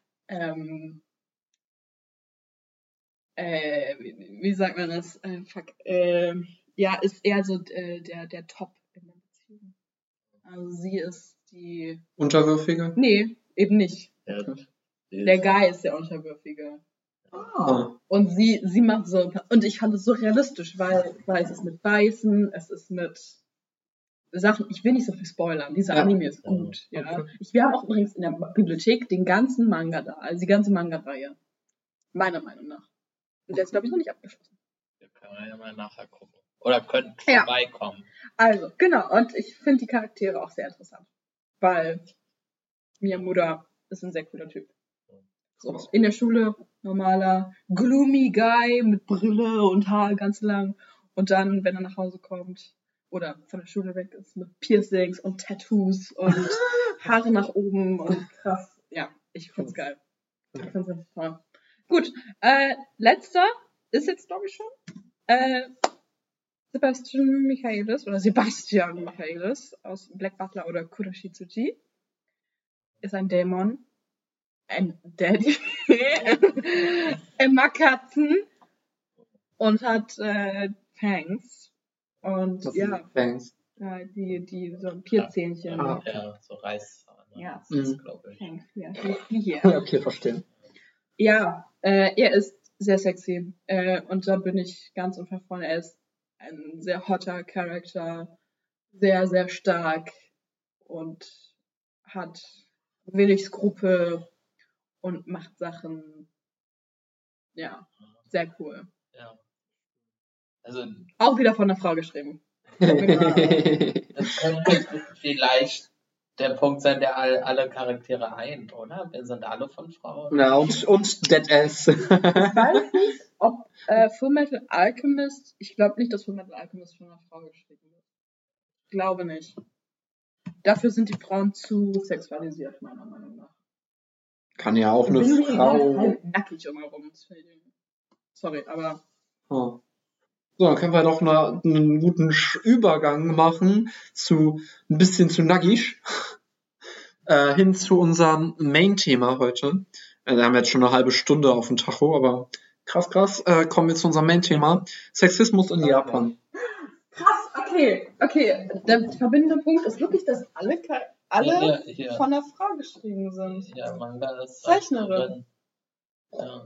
wie sagt man das? Ja, ist eher so der Top in der Beziehung. Also sie ist die... Unterwürfige? Nee, eben nicht. Ja. Der Guy ist der Unterwürfige. Und sie macht so... Und ich fand es so realistisch, weil es ist mit Beißen, es ist mit Sachen... Ich will nicht so viel spoilern. Dieser Anime ist gut. Ja. Okay. Wir haben auch übrigens in der Bibliothek den ganzen Manga da. Also die ganze Manga-Reihe. Meiner Meinung nach. Und der ist, glaube ich, noch nicht abgeschlossen. Da kann man ja mal nachher gucken. Oder könnten vorbeikommen. Also, genau. Und ich finde die Charaktere auch sehr interessant. Weil Miyamura ist ein sehr cooler Typ. So, in der Schule normaler, gloomy Guy mit Brille und Haar ganz lang. Und dann, wenn er nach Hause kommt oder von der Schule weg ist, mit Piercings und Tattoos und Haare nach oben und krass. Ja, ich find's geil. Ich find's richtig toll. Gut, letzter ist jetzt, glaube ich, schon. Sebastian Michaelis aus Black Butler oder Kurashitsuji ist ein Dämon, ein Daddy, er mag Katzen und hat Fangs. Und Das ja, sind Fangs. die so ein Pierzähnchen. Ja, so Reißzahn. Ja, das ist, glaube ich. Fangs, ja, wie hier. Okay, verstehe. Ja, er ist sehr sexy und da bin ich ganz unverfroren. Er ist ein sehr hotter Charakter, sehr, sehr stark und hat wenig Skrupel und macht Sachen, ja, sehr cool. Ja. Also, Auch wieder von einer Frau geschrieben. das könnte vielleicht der Punkt sein, der alle Charaktere eint, oder? Wir sind alle von Frauen. Ja, und Deadass. Ich weiß nicht, ob Fullmetal Alchemist, ich glaube nicht, dass Fullmetal Alchemist von einer Frau geschrieben wird. Ich glaube nicht. Dafür sind die Frauen zu sexualisiert, meiner Meinung nach. Kann ja auch eine Bin die Frau. halt nackig umherum. Sorry, aber. Oh. So, dann können wir doch einen guten Übergang machen ein bisschen zu Nagisch. Hin zu unserem Main-Thema heute. Wir haben jetzt schon eine halbe Stunde auf dem Tacho, aber krass. Kommen wir zu unserem Main-Thema. Sexismus in Japan. Krass, okay. Der verbindende Punkt ist wirklich, dass alle Hier. von einer Frau geschrieben sind. Ja, Manga ist Zeichnerin. Ja.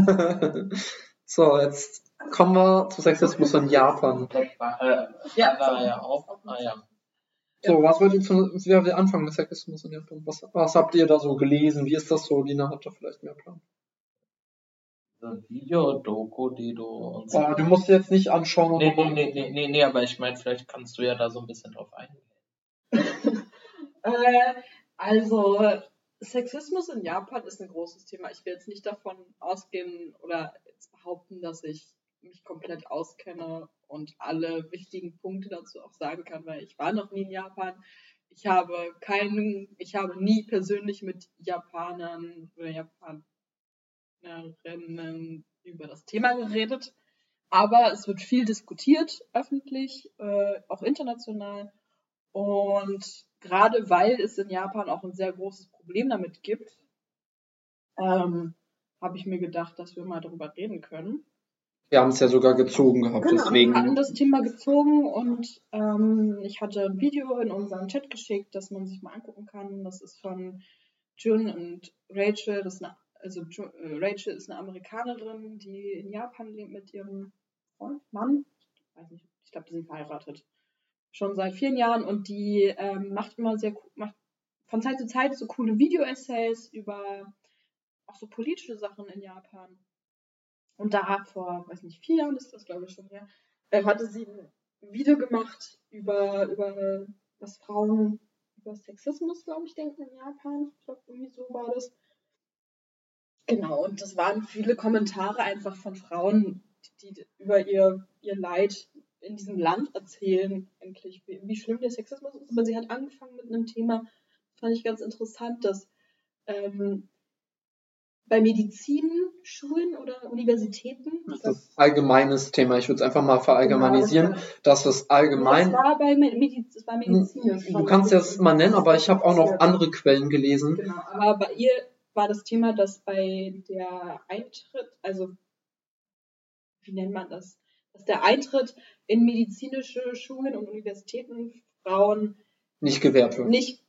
So, jetzt kommen wir zu Sexismus in Japan. Ja, auch. Ja. So, wer will anfangen mit Sexismus in Japan? Was habt ihr da so gelesen? Wie ist das so? Lina hat da vielleicht mehr Plan. So Video-Doku, die du uns... Oh, du musst jetzt nicht anschauen. Nee, aber ich meine, vielleicht kannst du ja da so ein bisschen drauf eingehen. Also, Sexismus in Japan ist ein großes Thema. Ich will jetzt nicht davon ausgehen oder jetzt behaupten, dass ich mich komplett auskenne und alle wichtigen Punkte dazu auch sagen kann, weil ich war noch nie in Japan. Ich habe nie persönlich mit Japanern oder Japanerinnen über das Thema geredet. Aber es wird viel diskutiert, öffentlich, auch international. Und gerade weil es in Japan auch ein sehr großes Problem damit gibt, habe ich mir gedacht, dass wir mal darüber reden können. Wir haben es ja sogar gezogen gehabt, Genau, deswegen. wir hatten das Thema gezogen und ich hatte ein Video in unseren Chat geschickt, das man sich mal angucken kann. Das ist von Jun und Rachel. Rachel ist eine Amerikanerin, die in Japan lebt mit ihrem Mann. Ich weiß nicht, ich glaube, die sind verheiratet. Schon seit 4 Jahren und die macht von Zeit zu Zeit so coole Video-Essays über auch so politische Sachen in Japan. Und da vor, 4 Jahren ist das, glaube ich, schon her, hatte sie ein Video gemacht über was Frauen über Sexismus, glaube ich, denken in Japan. Ich glaube, irgendwie so war das. Genau, und das waren viele Kommentare einfach von Frauen, die über ihr Leid in diesem Land erzählen, eigentlich, wie schlimm der Sexismus ist. Aber sie hat angefangen mit einem Thema, das fand ich ganz interessant, dass bei Medizinschulen oder Universitäten... Das ist ein allgemeines Thema. Ich würde es einfach mal verallgemeinisieren, dass es allgemein... Das war medizinisch. Du kannst es mal nennen, aber ich habe auch noch andere Quellen gelesen. Genau, aber bei ihr war das Thema, dass bei der Eintritt, also wie nennt man das? Dass der Eintritt in medizinische Schulen und Universitäten Frauen nicht gewährt wird. Nicht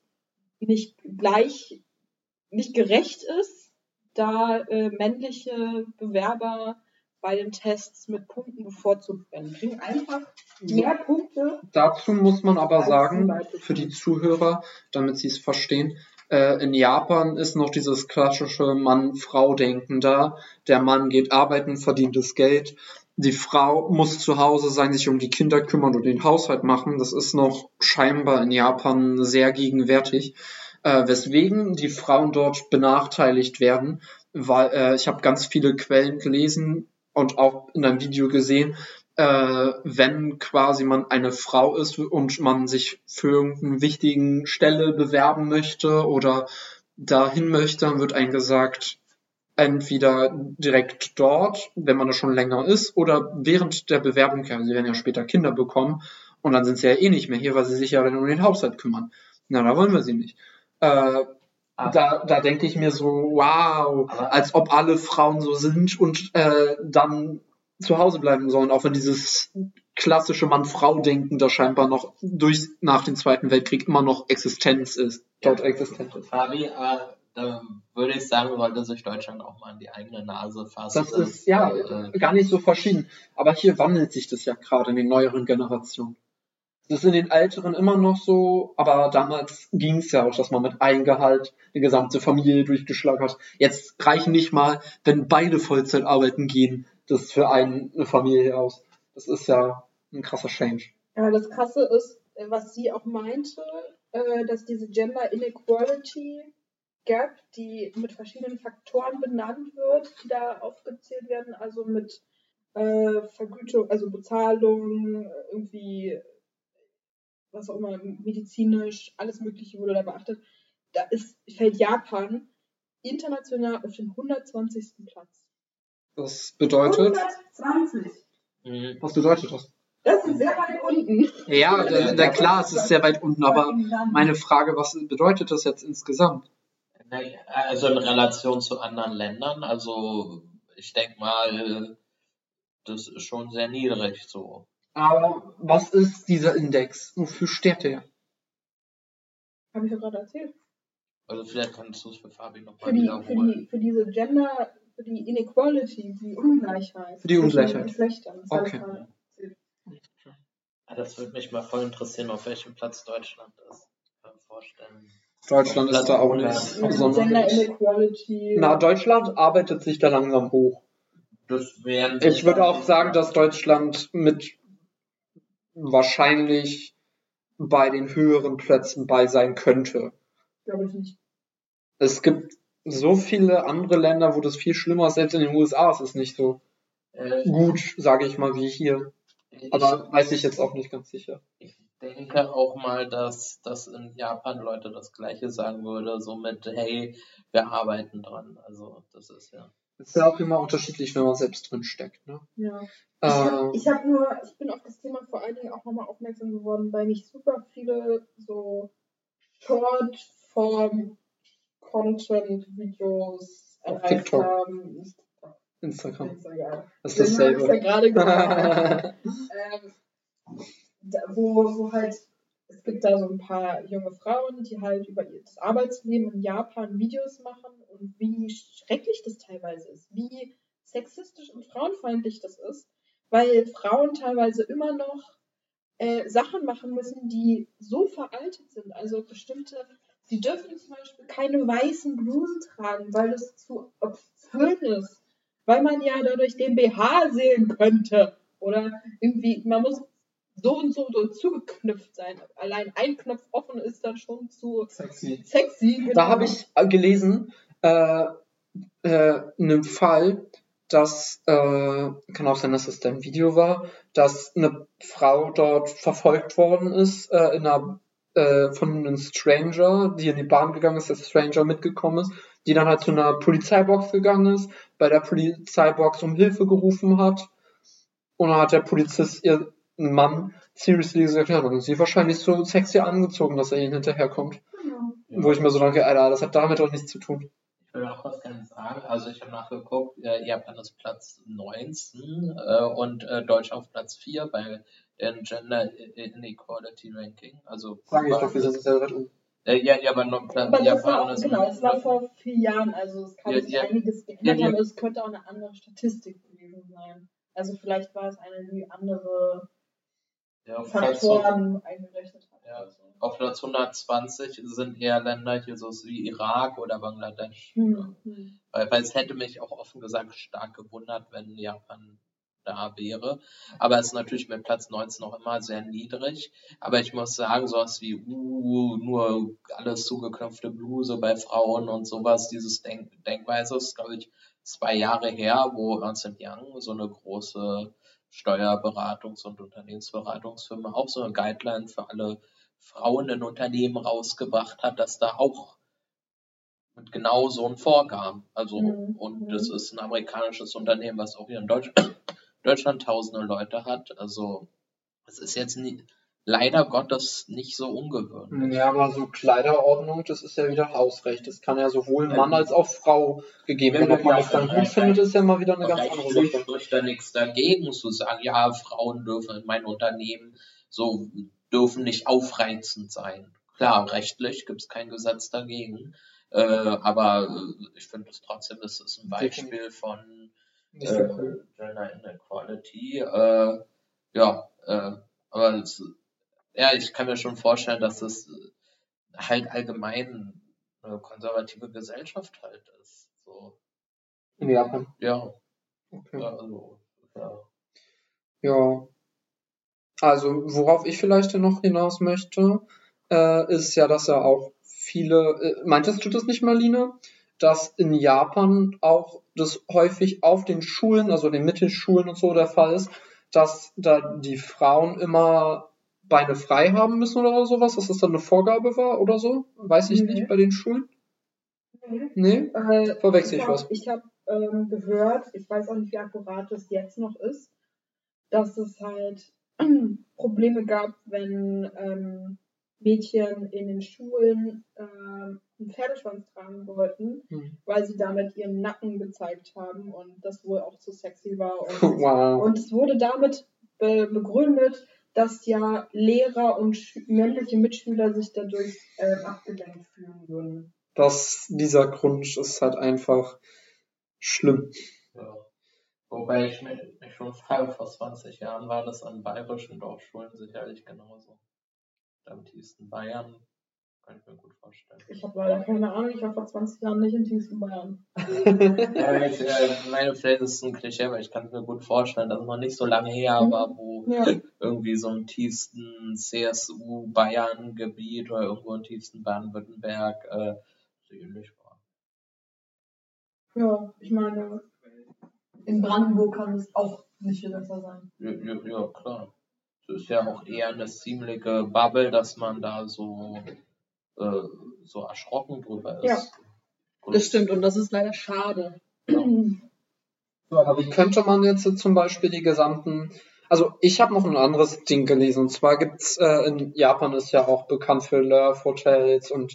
gerecht ist, da männliche Bewerber bei den Tests mit Punkten bevorzugt werden. Die kriegen einfach mehr Punkte. Dazu muss man aber sagen, für die Zuhörer, damit sie es verstehen, in Japan ist noch dieses klassische Mann-Frau-Denken da. Der Mann geht arbeiten, verdient das Geld. Die Frau muss zu Hause sein, sich um die Kinder kümmern und den Haushalt machen. Das ist noch scheinbar in Japan sehr gegenwärtig. Weswegen die Frauen dort benachteiligt werden, weil ich habe ganz viele Quellen gelesen und auch in einem Video gesehen, wenn quasi man eine Frau ist und man sich für irgendeine wichtigen Stelle bewerben möchte oder dahin möchte, dann wird einem gesagt, entweder direkt dort, wenn man da schon länger ist, oder während der Bewerbung, ja, sie werden ja später Kinder bekommen und dann sind sie ja eh nicht mehr hier, weil sie sich ja dann um den Haushalt kümmern. Na, da wollen wir sie nicht. Da denke ich mir so, wow, als ob alle Frauen so sind und dann zu Hause bleiben sollen, auch wenn dieses klassische Mann-Frau-Denken da scheinbar noch nach dem Zweiten Weltkrieg immer noch existent ist. Fabi, da würde ich sagen, sollte sich Deutschland auch mal an die eigene Nase fassen. Das ist ja gar nicht so verschieden. Aber hier wandelt sich das ja gerade in den neueren Generationen. Das ist in den älteren immer noch so, aber damals ging es ja auch, dass man mit Eingehalt die gesamte Familie durchgeschlagen hat. Jetzt reichen nicht mal, wenn beide Vollzeit arbeiten gehen, das für eine Familie aus. Das ist ja ein krasser Change. Ja, das Krasse ist, was sie auch meinte, dass diese Gender Inequality Gap, die mit verschiedenen Faktoren benannt wird, die da aufgezählt werden, also mit Vergütung, also Bezahlung, irgendwie was auch immer, medizinisch, alles Mögliche wurde da beachtet. Fällt Japan international auf den 120. Platz. Das bedeutet... 120! Was bedeutet das? Das ist sehr weit unten. Ja, klar, es ist sehr weit unten, aber meine Frage, was bedeutet das jetzt insgesamt? Also in Relation zu anderen Ländern, also ich denke mal, das ist schon sehr niedrig so. Aber was ist dieser Index? Wofür steht der? Habe ich ja gerade erzählt. Also vielleicht kannst du es für Fabi nochmal wiederholen. Für diese Gender, für die Inequality, die Ungleichheit. Für die Ungleichheit. Zwischen Geschlechtern. Das Okay. habe ich gerade erzählt. Ja, das würde mich mal voll interessieren, auf welchem Platz Deutschland ist. Ich kann mir vorstellen. Deutschland ist da auch nicht Gender Inequality. Na, Deutschland arbeitet sich da langsam hoch. Ich würde auch sagen, dass Deutschland mit wahrscheinlich bei den höheren Plätzen bei sein könnte. Glaube ich nicht. Es gibt so viele andere Länder, wo das viel schlimmer ist. Selbst in den USA ist es nicht so gut, sage ich mal, wie hier. Aber weiß ich jetzt auch nicht ganz sicher. Ich denke auch mal, dass in Japan Leute das Gleiche sagen würde, so mit, hey, wir arbeiten dran. Also das ist ja... Ist ja auch immer unterschiedlich, wenn man selbst drin steckt. Ne? Ja. Ich bin auf das Thema vor allen Dingen auch nochmal aufmerksam geworden, weil mich super viele so Short-Form-Content-Videos erreicht haben. Instagram. Das ist dasselbe. Das ja gerade gesagt. Wo halt, es gibt da so ein paar junge Frauen, die halt über das Arbeitsleben in Japan Videos machen und wie schrecklich das teilweise ist, wie sexistisch und frauenfeindlich das ist, weil Frauen teilweise immer noch Sachen machen müssen, die so veraltet sind. Also sie dürfen zum Beispiel keine weißen Blusen tragen, weil das zu obszön ist, weil man ja dadurch den BH sehen könnte. Oder irgendwie, man muss so und so zugeknüpft sein. Allein ein Knopf offen ist dann schon zu sexy. Genau. Da habe ich gelesen, einen Fall, dass, kann auch sein, dass es ein Video war, dass eine Frau dort verfolgt worden ist von einem Stranger, die in die Bahn gegangen ist, der Stranger mitgekommen ist, die dann halt zu einer Polizeibox gegangen ist, bei der Polizeibox um Hilfe gerufen hat und dann hat der Polizist ihr Mann seriously gesagt, ja, dann ist sie wahrscheinlich so sexy angezogen, dass er ihnen hinterherkommt. Genau. Ja. Wo ich mir so denke, Alter, das hat damit doch nichts zu tun. Ich will auch was ganz sagen. Also ich habe nachgeguckt, Japan ist Platz 19 und Deutschland auf Platz 4 bei den Gender Inequality Ranking. Also sage ich doch, wir sind sehr weit um. Ja, aber noch aber Japan ist genau, das war vor 4 Jahren, also es kann sich einiges geändert haben, es könnte auch eine andere Statistik gewesen sein. Also vielleicht war es eine, die andere Faktoren eingerechnet hat. Ja. Auf Platz 120 sind eher Länder hier so wie Irak oder Bangladesch. Weil es hätte mich auch offen gesagt stark gewundert, wenn Japan da wäre. Aber es ist natürlich mit Platz 19 noch immer sehr niedrig. Aber ich muss sagen, sowas wie nur alles zugeknöpfte Bluse bei Frauen und sowas, dieses Denkweise ist, glaube ich, 2 Jahre her, wo Ernst & Young, so eine große Steuerberatungs- und Unternehmensberatungsfirma, auch so eine Guideline für alle Frauen in Unternehmen rausgebracht hat, dass da auch mit genau so einen Vorgaben. Also, und Mhm. das ist ein amerikanisches Unternehmen, was auch hier in Deutschland tausende Leute hat. Also, es ist jetzt leider Gottes nicht so ungewöhnlich. Ja, aber so Kleiderordnung, das ist ja wieder Hausrecht. Das kann ja sowohl Mann als auch Frau gegeben werden. Ob man das dann gut findet, ist ja mal wieder eine ganz andere Rechtlich Sache. spricht da nichts dagegen, zu sagen, ja, Frauen dürfen in meinem Unternehmen dürfen nicht aufreizend sein. Klar, rechtlich gibt es kein Gesetz dagegen, aber ich finde es trotzdem, das ist ein Beispiel von Nicht so cool. Gender Inequality. Aber ich kann mir schon vorstellen, dass es halt allgemein eine konservative Gesellschaft halt ist. So. In Japan. Ja. Okay. Ja. Also, worauf ich vielleicht noch hinaus möchte, ist ja, dass ja auch viele, meintest du das nicht, Marlene? Dass in Japan auch das häufig auf den Schulen, also den Mittelschulen und so der Fall ist, dass da die Frauen immer Beine frei haben müssen oder sowas, dass das dann eine Vorgabe war oder so? Weiß ich nicht, bei den Schulen? Nee? Verwechsel ich was? Ich habe gehört, ich weiß auch nicht, wie akkurat es jetzt noch ist, dass es halt Probleme gab, wenn Mädchen in den Schulen einen Pferdeschwanz tragen wollten, weil sie damit ihren Nacken gezeigt haben und das wohl auch zu sexy war. Und, Wow. und es wurde damit begründet, dass ja Lehrer und männliche Mitschüler sich dadurch abgelenkt fühlen würden. Dieser Grund ist halt einfach schlimm. Ja. Wobei ich mich schon frage, vor 20 Jahren war das an bayerischen Dorfschulen sicherlich genauso. Am tiefsten Bayern, kann ich mir gut vorstellen. Ich habe leider keine Ahnung, ich war vor 20 Jahren nicht im tiefsten Bayern. Meine vielleicht ist es ein Klischee, aber ich kann es mir gut vorstellen, dass es noch nicht so lange her war, wo irgendwie so im tiefsten CSU-Bayern-Gebiet oder irgendwo im tiefsten Baden-Württemberg so ähnlich war. Ja, ich meine, in Brandenburg kann es auch nicht viel besser sein. Ja, klar. Es ist ja auch eher eine ziemliche Bubble, dass man da so erschrocken drüber ist. Ja, das stimmt und das ist leider schade. Ja. Aber wie könnte man jetzt zum Beispiel die gesamten... Also ich habe noch ein anderes Ding gelesen. Und zwar gibt's in Japan ist ja auch bekannt für Love Hotels und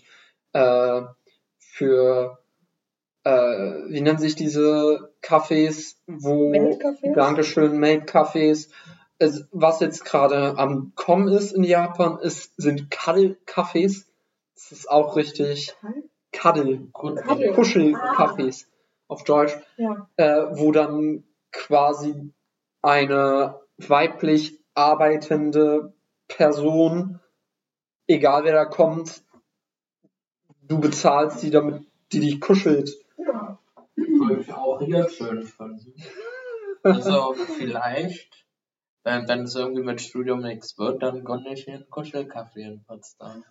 für wie nennen sich diese Cafés, wo Maid-Cafés? Dankeschön, Maid-Cafés. Was jetzt gerade am Kommen ist in Japan, sind Cuddle-Cafés. Das ist auch richtig. Kuschel-Cafés auf Deutsch. Ja. Wo dann quasi eine weiblich arbeitende Person, egal wer da kommt, du bezahlst sie, damit die dich kuschelt. Ja. Würde ich auch hier schön finden. Also vielleicht, wenn es irgendwie mit Studium nichts wird, dann gönne ich mir einen Kuschelkaffee in Potsdam.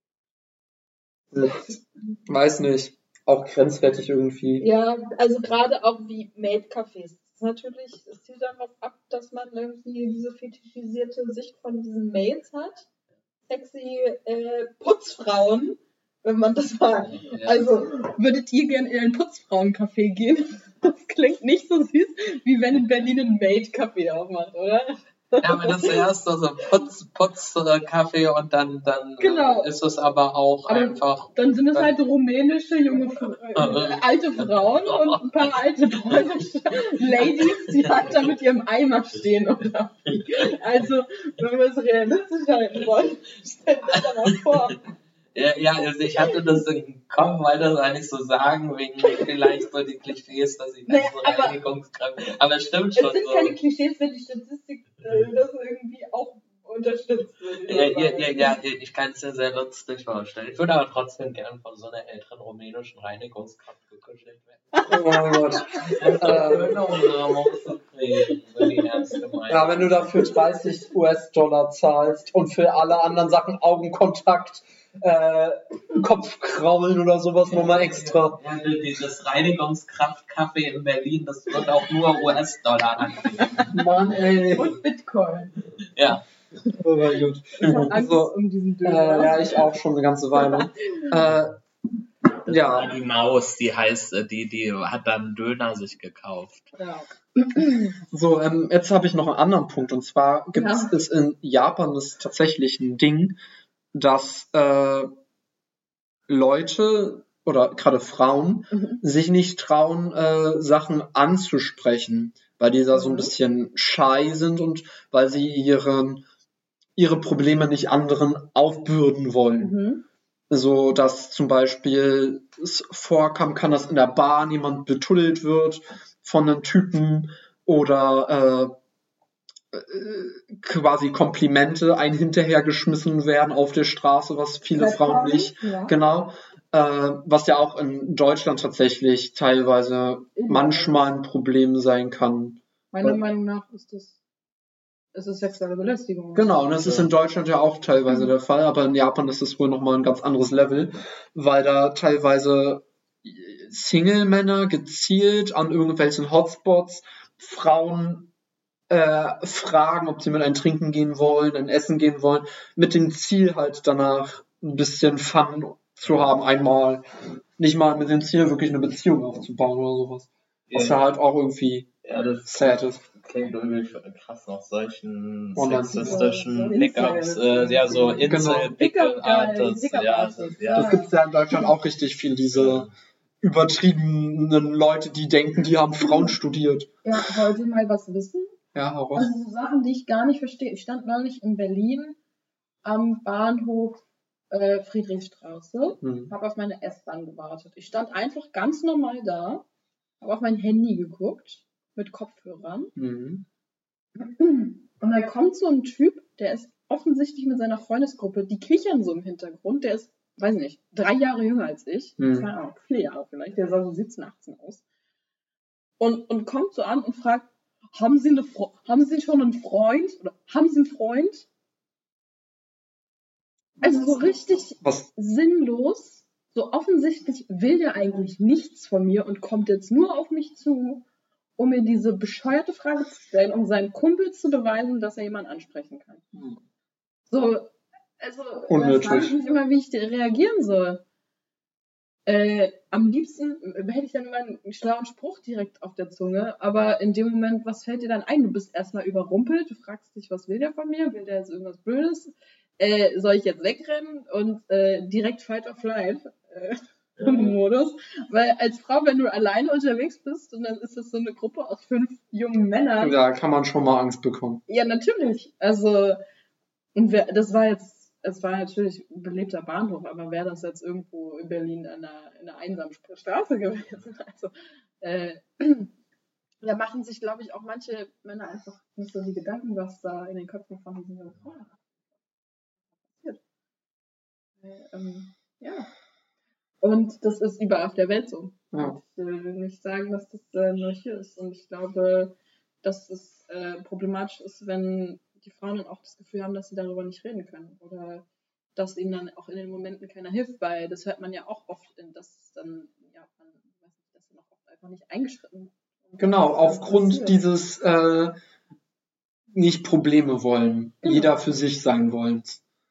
Weiß nicht. Auch grenzwertig irgendwie. Ja, also gerade auch wie Maid-Cafés. Natürlich, es zielt darauf ab, dass man irgendwie diese fetischisierte Sicht von diesen Maids hat. Sexy Putzfrauen, wenn man das mag. Ja. Also, würdet ihr gerne in ein Putzfrauen-Café gehen? Das klingt nicht so süß, wie wenn in Berlin ein Maid-Café aufmacht, oder? Ja, aber das erste so Putz-Kaffee und dann genau. Ist es aber auch einfach... Dann sind es halt rumänische junge alte Frauen und ein paar alte polnische Ladies, die halt da mit ihrem Eimer stehen, oder? Also, wenn wir es realistisch halten wollen, stellt euch das mal vor. Ja, also ich hatte das im Kopf, weil das eigentlich so sagen, wegen vielleicht so die Klischees, dass ich nicht so Reinigungskraft. Aber es stimmt schon so. Es sind keine Klischees, wenn die Statistik das irgendwie auch unterstützt. Ja, ich kann es mir sehr lustig vorstellen. Ich würde aber trotzdem gern von so einer älteren rumänischen Reinigungskraft gekuschelt werden. Oh mein Gott. Ja, wenn du dafür 30 US-Dollar zahlst und für alle anderen Sachen Augenkontakt, Kopfkraulen oder sowas nochmal extra. Ja, dieses Reinigungskraft-Kaffee in Berlin, das wird auch nur US-Dollar angegeben. Mann, ey. Und Bitcoin. Ja. Oh mein Gott. Ich hab Angst um diesen Döner. Ja, ich auch schon eine ganze Weile. Das Ja. war die Maus, die heißt, die hat dann Döner sich gekauft. Ja. So, jetzt habe ich noch einen anderen Punkt. Und zwar gibt Ja. es in Japan das tatsächlich ein Ding, dass Leute oder gerade Frauen sich nicht trauen, Sachen anzusprechen, weil die da so ein bisschen shy sind und weil sie ihre Probleme nicht anderen aufbürden wollen. So, dass zum Beispiel es vorkommen kann, dass in der Bahn jemand betuddelt wird von einem Typen oder quasi Komplimente einen hinterhergeschmissen werden auf der Straße, was viele Frauen nicht. Ja. Genau. Was ja auch in Deutschland tatsächlich teilweise manchmal ein Problem sein kann. Meiner Meinung nach ist es sexuelle Belästigung. Genau, und das ist in Deutschland ja auch teilweise der Fall, aber in Japan ist es wohl nochmal ein ganz anderes Level, weil da teilweise Single-Männer gezielt an irgendwelchen Hotspots Frauen fragen, ob sie mit einem Trinken gehen wollen, ein Essen gehen wollen, mit dem Ziel halt danach ein bisschen Fun zu haben, einmal. Nicht mal mit dem Ziel, wirklich eine Beziehung aufzubauen oder sowas. Was ja halt auch irgendwie sad ist. Klingt irgendwie krass nach solchen Online- sexistischen So Pickups, Incels. ja, so Genau. Incel-Pickup-Artists, ja, Das gibt's ja in Deutschland auch richtig viel, diese übertriebenen Leute, die denken, die haben Frauen studiert. Ja, wollt ihr mal was wissen? Ja, hau raus. Also so Sachen, die ich gar nicht verstehe. Ich stand neulich in Berlin am Bahnhof Friedrichstraße, habe auf meine S-Bahn gewartet. Ich stand einfach ganz normal da, habe auf mein Handy geguckt, mit Kopfhörern. Und dann kommt so ein Typ, der ist offensichtlich mit seiner Freundesgruppe, die kichern so im Hintergrund, der ist, weiß nicht, 3 Jahre jünger als ich, keine Ahnung, 4 Jahre vielleicht, der sah so 17, 18 aus. Und kommt so an und fragt, haben Sie schon einen Freund? Oder haben Sie einen Freund? Also so richtig sinnlos. So offensichtlich will der eigentlich nichts von mir und kommt jetzt nur auf mich zu, um mir diese bescheuerte Frage zu stellen, um seinen Kumpel zu beweisen, dass er jemanden ansprechen kann. So, also da frage ich mich immer, wie ich reagieren soll. Am liebsten hätte ich dann immer einen schlauen Spruch direkt auf der Zunge, aber in dem Moment, was fällt dir dann ein? Du bist erstmal überrumpelt, du fragst dich, was will der von mir? Will der jetzt irgendwas Blödes? Soll ich jetzt wegrennen? Und direkt Fight or Flight Modus. Weil als Frau, wenn du alleine unterwegs bist und dann ist das so eine Gruppe aus 5 jungen Männern. Da kann man schon mal Angst bekommen. Ja, natürlich. Also, und es war natürlich ein belebter Bahnhof, aber wäre das jetzt irgendwo in Berlin in einer einsamen Straße gewesen? Also, da machen sich, glaube ich, auch manche Männer einfach nicht so die Gedanken, was da in den Köpfen von diesen jungen Frauen passiert. Ja. Und das ist überall auf der Welt so. Ja. Ich will nicht sagen, dass das nur hier ist. Und ich glaube, dass es problematisch ist, wenn die Frauen dann auch das Gefühl haben, dass sie darüber nicht reden können. Oder dass ihnen dann auch in den Momenten keiner hilft, weil das hört man ja auch oft, dass dann in Japan, dass dann auch oft einfach nicht eingeschritten wird. Genau, aufgrund dieses nicht Probleme wollen, jeder für sich sein wollen.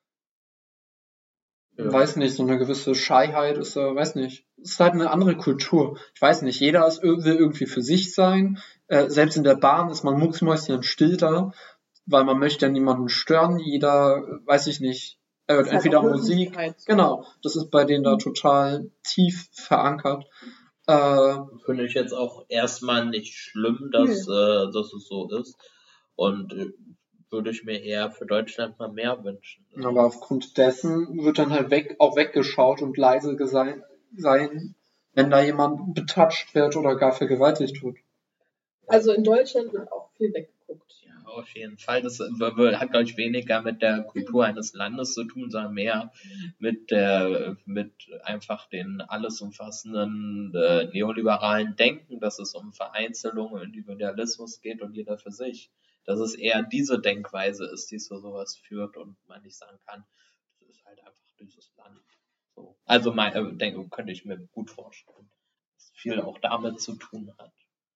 Ja. Weiß nicht, so eine gewisse Scheiheit ist, weiß nicht, ist halt eine andere Kultur. Ich weiß nicht, jeder will irgendwie für sich sein. Selbst in der Bahn ist man mucksmäuschen still da, weil man möchte ja niemanden stören. Jeder, weiß ich nicht, hört entweder Musik. Genau, das ist bei denen da total tief verankert. Finde ich jetzt auch erstmal nicht schlimm, dass es so ist. Und würde ich mir eher für Deutschland mal mehr wünschen. Aber aufgrund dessen wird dann halt weggeschaut und leise sein, wenn da jemand betatscht wird oder gar vergewaltigt wird. Also in Deutschland wird auch viel weggeguckt. Ja, auf jeden Fall. Das hat, glaube ich, weniger mit der Kultur eines Landes zu tun, sondern mehr mit einfach den alles umfassenden neoliberalen Denken, dass es um Vereinzelung und Individualismus geht und jeder für sich. Dass es eher diese Denkweise ist, die zu sowas führt und man nicht sagen kann, das ist halt einfach dieses Land. So. Also könnte ich mir gut vorstellen, dass viel auch damit zu tun hat.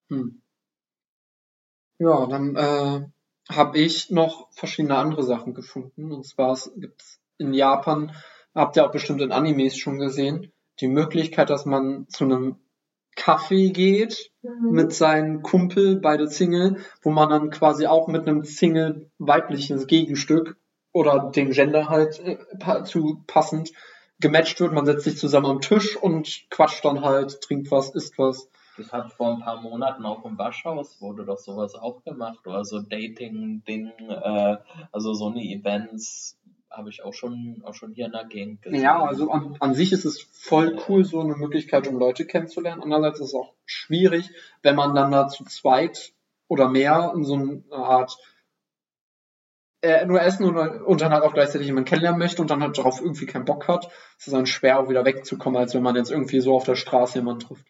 Ja, dann habe ich noch verschiedene andere Sachen gefunden. Und zwar gibt es in Japan, habt ihr auch bestimmt in Animes schon gesehen, die Möglichkeit, dass man zu einem Kaffee geht mit seinem Kumpel, beide Single, wo man dann quasi auch mit einem Single weibliches Gegenstück oder dem Gender halt zu passend gematcht wird. Man setzt sich zusammen am Tisch und quatscht dann halt, trinkt was, isst was. Das hat vor ein paar Monaten auch im Waschhaus, wurde doch sowas auch gemacht, oder so Dating-Ding, also so eine Events habe ich auch schon hier in der Gegend gesehen. Ja, also an sich ist es voll cool, so eine Möglichkeit, um Leute kennenzulernen. Andererseits ist es auch schwierig, wenn man dann da zu zweit oder mehr in so eine Art nur essen und dann halt auch gleichzeitig jemanden kennenlernen möchte und dann halt darauf irgendwie keinen Bock hat. Es ist dann schwer, auch wieder wegzukommen, als wenn man jetzt irgendwie so auf der Straße jemanden trifft.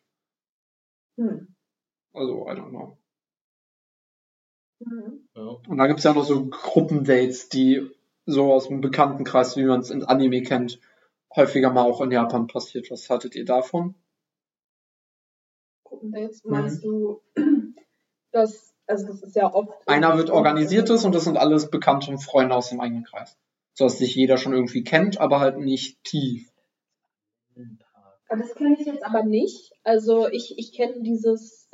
Also, I don't know. Ja. Und dann gibt es ja noch so Gruppendates, die so aus dem Bekanntenkreis, wie man es in Anime kennt, häufiger mal auch in Japan passiert. Was haltet ihr davon? Gruppendates, meinst du, dass, also das ist ja oft... Einer wird organisiertes und das sind alles Bekannte und Freunde aus dem eigenen Kreis. So dass sich jeder schon irgendwie kennt, aber halt nicht tief. Das kenne ich jetzt aber nicht. Also ich kenne dieses,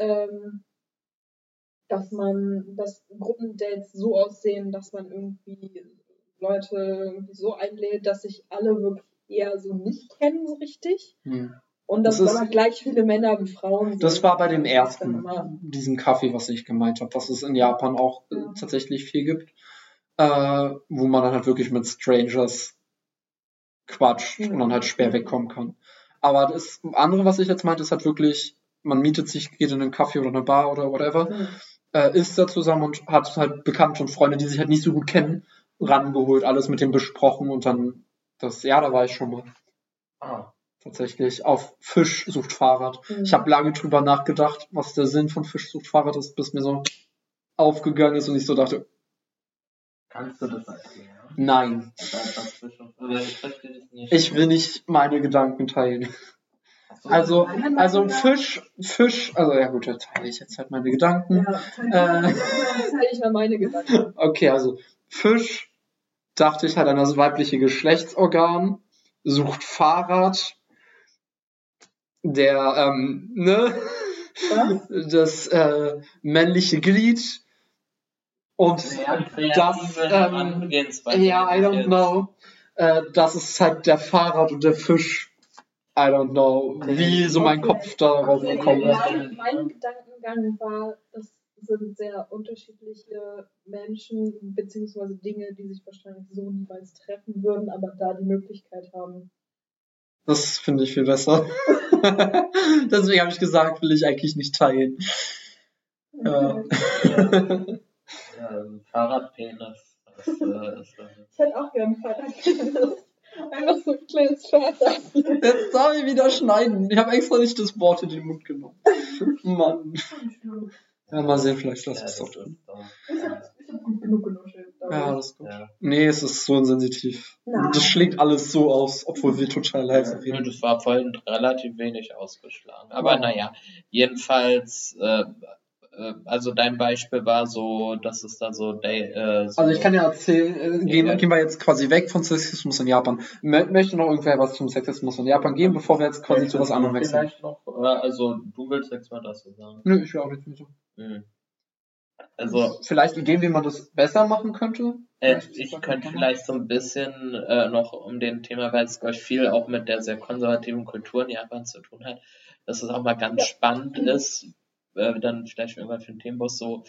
dass Gruppendates so aussehen, dass man irgendwie Leute irgendwie so einlädt, dass sich alle wirklich eher so nicht kennen, so richtig. Und dass Das aber gleich viele Männer wie Frauen sind. Das war bei dem Das ersten, dann immer- diesem Kaffee, was ich gemeint habe, dass es in Japan auch tatsächlich viel gibt, wo man dann halt wirklich mit Strangers quatscht und dann halt schwer wegkommen kann. Aber das andere, was ich jetzt meinte, ist halt wirklich, man mietet sich, geht in einen Kaffee oder eine Bar oder whatever, isst da zusammen und hat halt Bekannte und Freunde, die sich halt nicht so gut kennen, rangeholt, alles mit dem besprochen und dann da war ich schon mal. Tatsächlich auf Fisch sucht Fahrrad. Ich habe lange drüber nachgedacht, was der Sinn von Fisch sucht Fahrrad ist, bis mir so aufgegangen ist und ich so dachte, Kannst du das erklären? nein, ich will nicht meine Gedanken teilen. Also Fisch, also ja gut, da teile ich jetzt halt meine Gedanken. Ja, teile ich mal meine Gedanken. Okay, also Fisch, dachte ich, hat an das weibliche Geschlechtsorgan, sucht Fahrrad, der, das männliche Glied und das, ja, I don't know, das ist halt der Fahrrad und der Fisch, I don't know, wie so mein Kopf darauf gekommen ist. Mein Gedankengang war, das sind sehr unterschiedliche Menschen bzw. Dinge, die sich wahrscheinlich so niemals treffen würden, aber da die Möglichkeit haben. Das finde ich viel besser. Deswegen habe ich gesagt, will ich eigentlich nicht teilen. Ja. Fahrradpenis. Ich hätte auch gerne Fahrradpenis. Einfach so ein kleines Fahrrad. Jetzt darf ich wieder schneiden. Ich habe extra nicht das Wort in den Mund genommen. Mann. Ja, mal sehen, vielleicht lasse ich es doch drin. Ich habe gut genug genuschelt. Ja, das ist gut. Ja. Nee, es ist so insensitiv. Nein. Das schlägt alles so aus, obwohl wir total leise reden. Das war vorhin relativ wenig ausgeschlagen. Aber naja, jedenfalls, also dein Beispiel war so, dass es da so... Also ich kann ja erzählen, gehen wir jetzt quasi weg von Sexismus in Japan. Möchte noch irgendwer was zum Sexismus in Japan geben, bevor wir jetzt quasi zu was anderem wechseln? Vielleicht noch, also du willst jetzt mal das so sagen. Nö, ich will auch nicht mehr so. Also vielleicht Ideen, wie man das besser machen könnte? Ich könnte vielleicht so ein bisschen noch um den Thema, weil es glaube ich viel auch mit der sehr konservativen Kultur in Japan zu tun hat, dass es auch mal ganz spannend ist, dann vielleicht irgendwann für den Themenbus so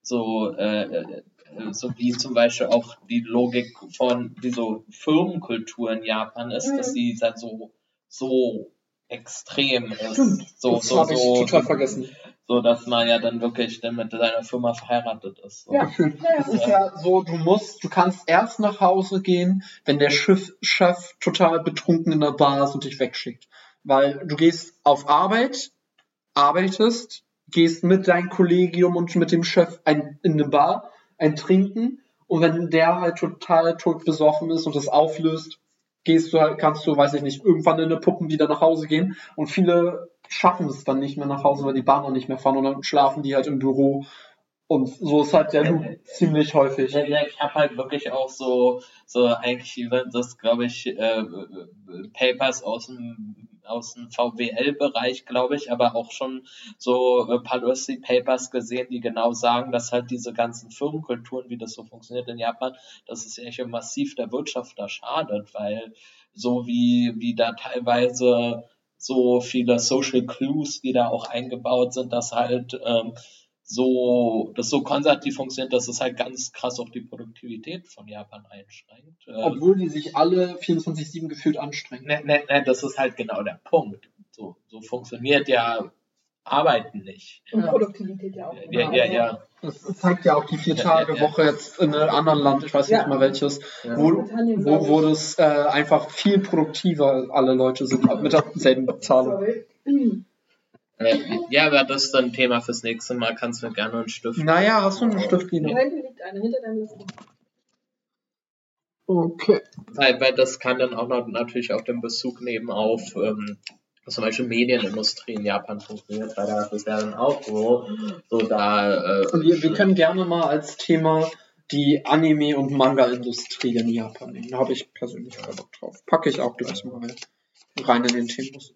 wie zum Beispiel auch die Logik von wie so Firmenkultur in Japan ist, dass sie halt so extrem ist. Das habe ich total vergessen. So, dass man ja dann wirklich dann mit seiner Firma verheiratet ist. So. Ja, das ist ja so, du kannst erst nach Hause gehen, wenn der Chef total betrunken in der Bar ist und dich wegschickt. Weil du gehst auf Arbeit, arbeitest, gehst mit deinem Kollegium und mit dem Chef in eine Bar, ein Trinken, und wenn der halt total todbesoffen ist und das auflöst, kannst du, weiß ich nicht, irgendwann in eine Puppen wieder nach Hause gehen, und viele schaffen es dann nicht mehr nach Hause, weil die Bahn noch nicht mehr fahren, und dann schlafen die halt im Büro Und so ist halt der Loop ziemlich häufig. Ja, ich habe halt wirklich auch so eigentlich, das glaube ich, Papers aus dem VWL-Bereich, glaube ich, aber auch schon so Policy Papers gesehen, die genau sagen, dass halt diese ganzen Firmenkulturen, wie das so funktioniert in Japan, dass es eigentlich massiv der Wirtschaft da schadet, weil so wie da teilweise so viele Social Clues, die da auch eingebaut sind, dass halt das so konservativ funktioniert, dass es halt ganz krass auf die Produktivität von Japan einschränkt. Obwohl die sich alle 24/7 gefühlt anstrengen. Ne, das ist halt genau der Punkt. So funktioniert ja Arbeiten nicht. Und Produktivität ja auch. Ja. Das zeigt ja auch die 4-Tage-Woche jetzt in einem anderen Land, ich weiß nicht mal welches, wo das einfach viel produktiver alle Leute sind, mit derselben Bezahlung. Ja, aber das ist dann ein Thema fürs nächste Mal. Kannst du mir gerne einen Stift. Naja, hast du einen Stift, Lina? Da hinten liegt eine, hinter deinem Liste. Okay. Weil das kann dann auch noch natürlich auch den Bezug nehmen auf zum Beispiel Medienindustrie in Japan funktioniert, weil da ist es ja dann auch so da. Wir können gerne mal als Thema die Anime- und Manga-Industrie in Japan nehmen. Da habe ich persönlich voll Bock drauf. Packe ich auch gleich mal rein in den Themenbus.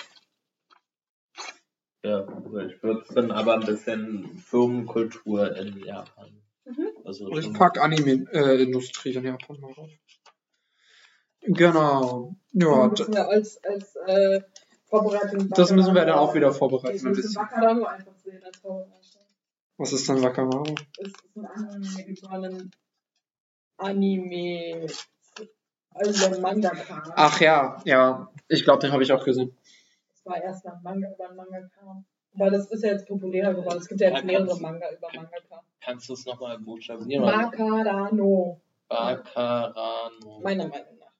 Ja, ich würde dann aber ein bisschen Firmenkultur in Japan. Also ich packe Anime-Industrie in Japan mal drauf. Genau. Ja, müssen wir als Vorbereitung. Das müssen wir dann auch wieder vorbereiten. Ich muss Wakadano einfach sehen als Vorbereitung. Was ist denn Wakamaru? Es ist ein Anime über einen Anime, also ein Mangaka. Ach ja. Ich glaube, den habe ich auch gesehen. Es war erst nach Manga über einen Mangaka. Weil das ist ja jetzt populärer geworden. Es gibt ja jetzt mehrere Manga über Mangaka. Kannst du es nochmal buchstabieren? Bakarano. Bakarano. Meiner Meinung nach.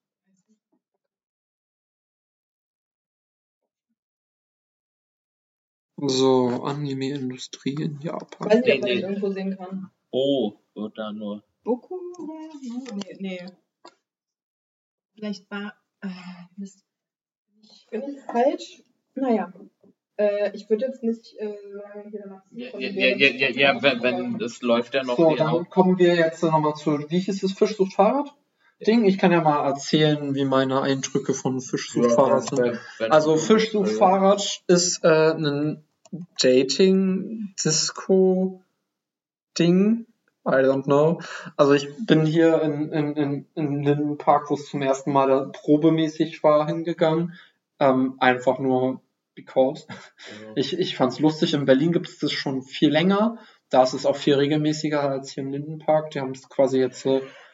So, Anime-Industrie in Japan. Weiß nicht, ob man den irgendwo sehen kann. Oder nur. Boku? Nee. Vielleicht war. Mist. Bin ich falsch? Naja. Ich würde jetzt nicht lange hier danach suchen. Ja, wenn das läuft ja noch. So, dann kommen wir jetzt nochmal zu, wie hieß das, Fischsucht-Fahrrad-Ding? Ich kann ja mal erzählen, wie meine Eindrücke von Fischsucht-Fahrrad sind. Also Fischsucht-Fahrrad ist ein Dating-Disco-Ding. I don't know. Also ich bin hier in Linden Park, wo es zum ersten Mal probemäßig war, hingegangen. Einfach nur because. Ich fand's lustig. In Berlin gibt es das schon viel länger. Da ist es auch viel regelmäßiger als hier im Lindenpark. Die haben es quasi jetzt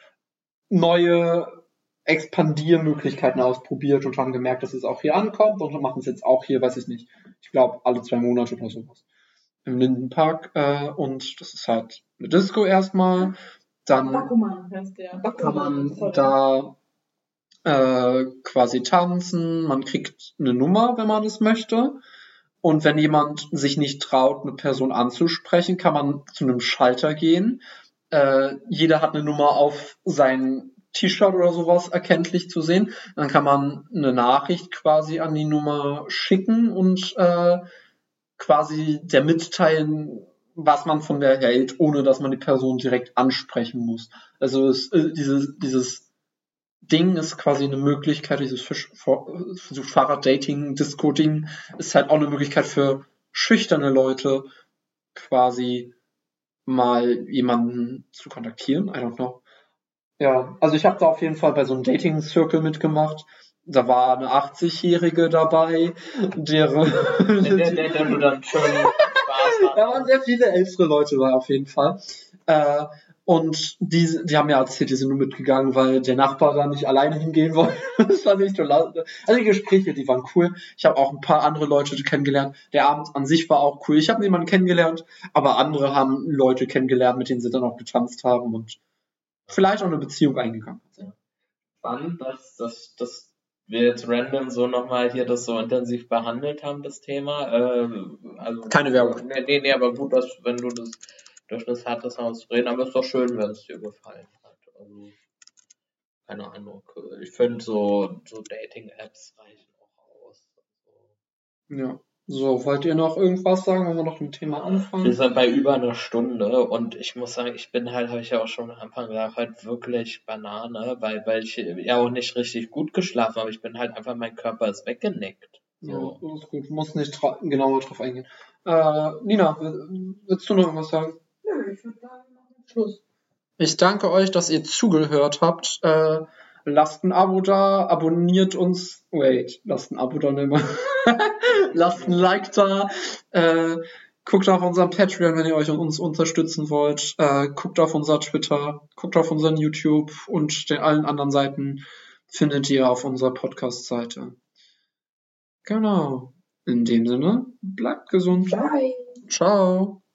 neue Expandiermöglichkeiten ausprobiert und haben gemerkt, dass es auch hier ankommt und machen es jetzt auch hier, weiß ich nicht, ich glaube alle 2 Monate oder sowas. Im Lindenpark und das ist halt eine Disco erstmal. Dann Bakuman heißt der. kann man da quasi tanzen, man kriegt eine Nummer, wenn man das möchte. Und wenn jemand sich nicht traut, eine Person anzusprechen, kann man zu einem Schalter gehen. Jeder hat eine Nummer auf sein T-Shirt oder sowas erkenntlich zu sehen. Dann kann man eine Nachricht quasi an die Nummer schicken und quasi der mitteilen, was man von der hält, ohne dass man die Person direkt ansprechen muss. Also dieses Ding ist quasi eine Möglichkeit, dieses Fahrrad-Dating, Disco-Ding ist halt auch eine Möglichkeit für schüchterne Leute quasi mal jemanden zu kontaktieren. I don't know. Ja, also ich habe da auf jeden Fall bei so einem Dating-Circle mitgemacht. Da war eine 80-Jährige dabei, der du dann schon Spaß hat. Da waren sehr viele ältere Leute dabei auf jeden Fall. Und die haben ja erzählt, die sind nur mitgegangen, weil der Nachbar da nicht alleine hingehen wollte. Das war nicht so laut. Also die Gespräche, die waren cool. Ich habe auch ein paar andere Leute kennengelernt. Der Abend an sich war auch cool. Ich habe niemanden kennengelernt, aber andere haben Leute kennengelernt, mit denen sie dann auch getanzt haben und vielleicht auch eine Beziehung eingegangen sind. Spannend, dass wir jetzt random so nochmal hier das so intensiv behandelt haben, das Thema. Also, keine Werbung. Nee, aber gut, wenn du das Durchschnitt hattest, noch zu reden, aber es ist doch schön, wenn es dir gefallen hat. Also, keine Ahnung. Ich finde so Dating-Apps reichen auch aus. Ja. So, wollt ihr noch irgendwas sagen, wenn wir noch mit dem Thema Wir anfangen? sind bei über einer Stunde und ich muss sagen, ich bin halt, habe ich ja auch schon am Anfang gesagt, halt wirklich Banane, weil ich ja auch nicht richtig gut geschlafen habe. Ich bin halt einfach, mein Körper ist weggenickt. Ja, So. das ist gut. Muss nicht genauer drauf eingehen. Nina, willst du noch irgendwas sagen? Nö, ich würde sagen, wir machen Schluss. Ich danke euch, dass ihr zugehört habt. Lasst ein Abo da, abonniert uns. Lasst ein Abo da nicht mehr. Lasst ein Like da. Guckt auf unseren Patreon, wenn ihr euch uns unterstützen wollt. Guckt auf unser Twitter. Guckt auf unseren YouTube und den allen anderen Seiten findet ihr auf unserer Podcast-Seite. Genau. In dem Sinne, bleibt gesund. Bye. Ciao.